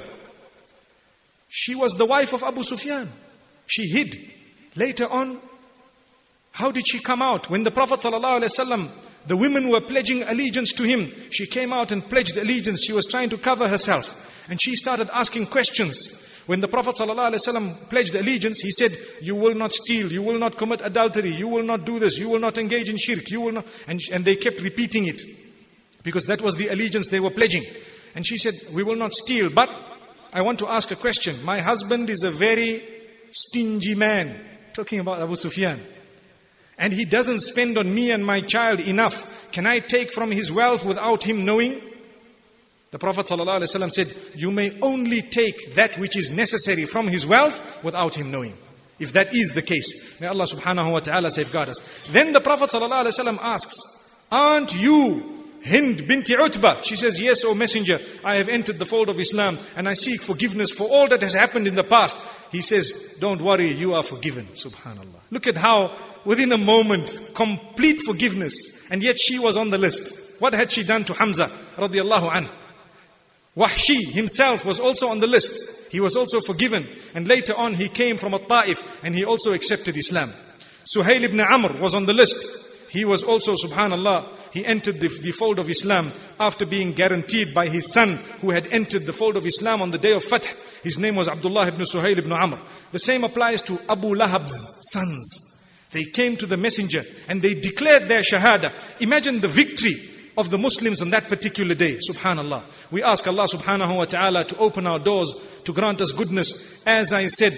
She was the wife of Abu Sufyan. She hid. Later on, how did she come out? When the Prophet sallallahu alaihi wasallam, the women were pledging allegiance to him, she came out and pledged allegiance. She was trying to cover herself. And she started asking questions. When the Prophet ﷺ pledged allegiance, he said, you will not steal, you will not commit adultery, you will not do this, you will not engage in shirk, you will not... And, and they kept repeating it, because that was the allegiance they were pledging. And she said, we will not steal, but I want to ask a question. My husband is a very stingy man, talking about Abu Sufyan. And he doesn't spend on me and my child enough. Can I take from his wealth without him knowing? The Prophet ﷺ said, you may only take that which is necessary from his wealth without him knowing. If that is the case, may Allah subhanahu wa ta'ala safeguard us. Then the Prophet ﷺ asks, aren't you Hind binti Utbah? She says, yes, O Messenger, I have entered the fold of Islam and I seek forgiveness for all that has happened in the past. He says, don't worry, you are forgiven. Subhanallah. Look at how within a moment, complete forgiveness. And yet she was on the list. What had she done to Hamza radiallahu anhu? Wahshi himself was also on the list. He was also forgiven. And later on he came from At-Ta'if and he also accepted Islam. Suhail ibn Amr was on the list. He was also, subhanallah, he entered the, the fold of Islam after being guaranteed by his son who had entered the fold of Islam on the day of Fath. His name was Abdullah ibn Suhail ibn Amr. The same applies to Abu Lahab's sons. They came to the messenger and they declared their shahada. Imagine the victory of the Muslims on that particular day. Subhanallah. We ask Allah subhanahu wa ta'ala to open our doors, to grant us goodness. As I said,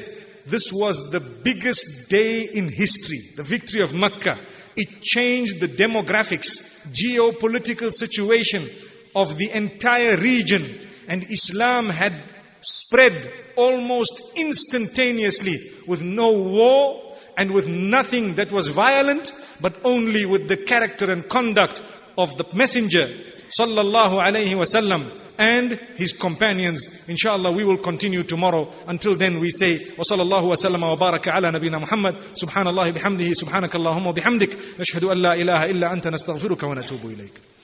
this was the biggest day in history, the victory of Makkah. It changed the demographics, geopolitical situation of the entire region, and Islam had spread almost instantaneously with no war and with nothing that was violent, but only with the character and conduct of the Messenger sallallahu alayhi wasallam and his companions. Inshallah, we will continue tomorrow. Until then, we say, wa sallallahu wa sallama wa baraka ala nabina Muhammad, subhanallahi bihamdihi, subhanakallahumma bihamdik, nashhadu an la ilaha illa anta nastaghfiruka wa natubu ilayk.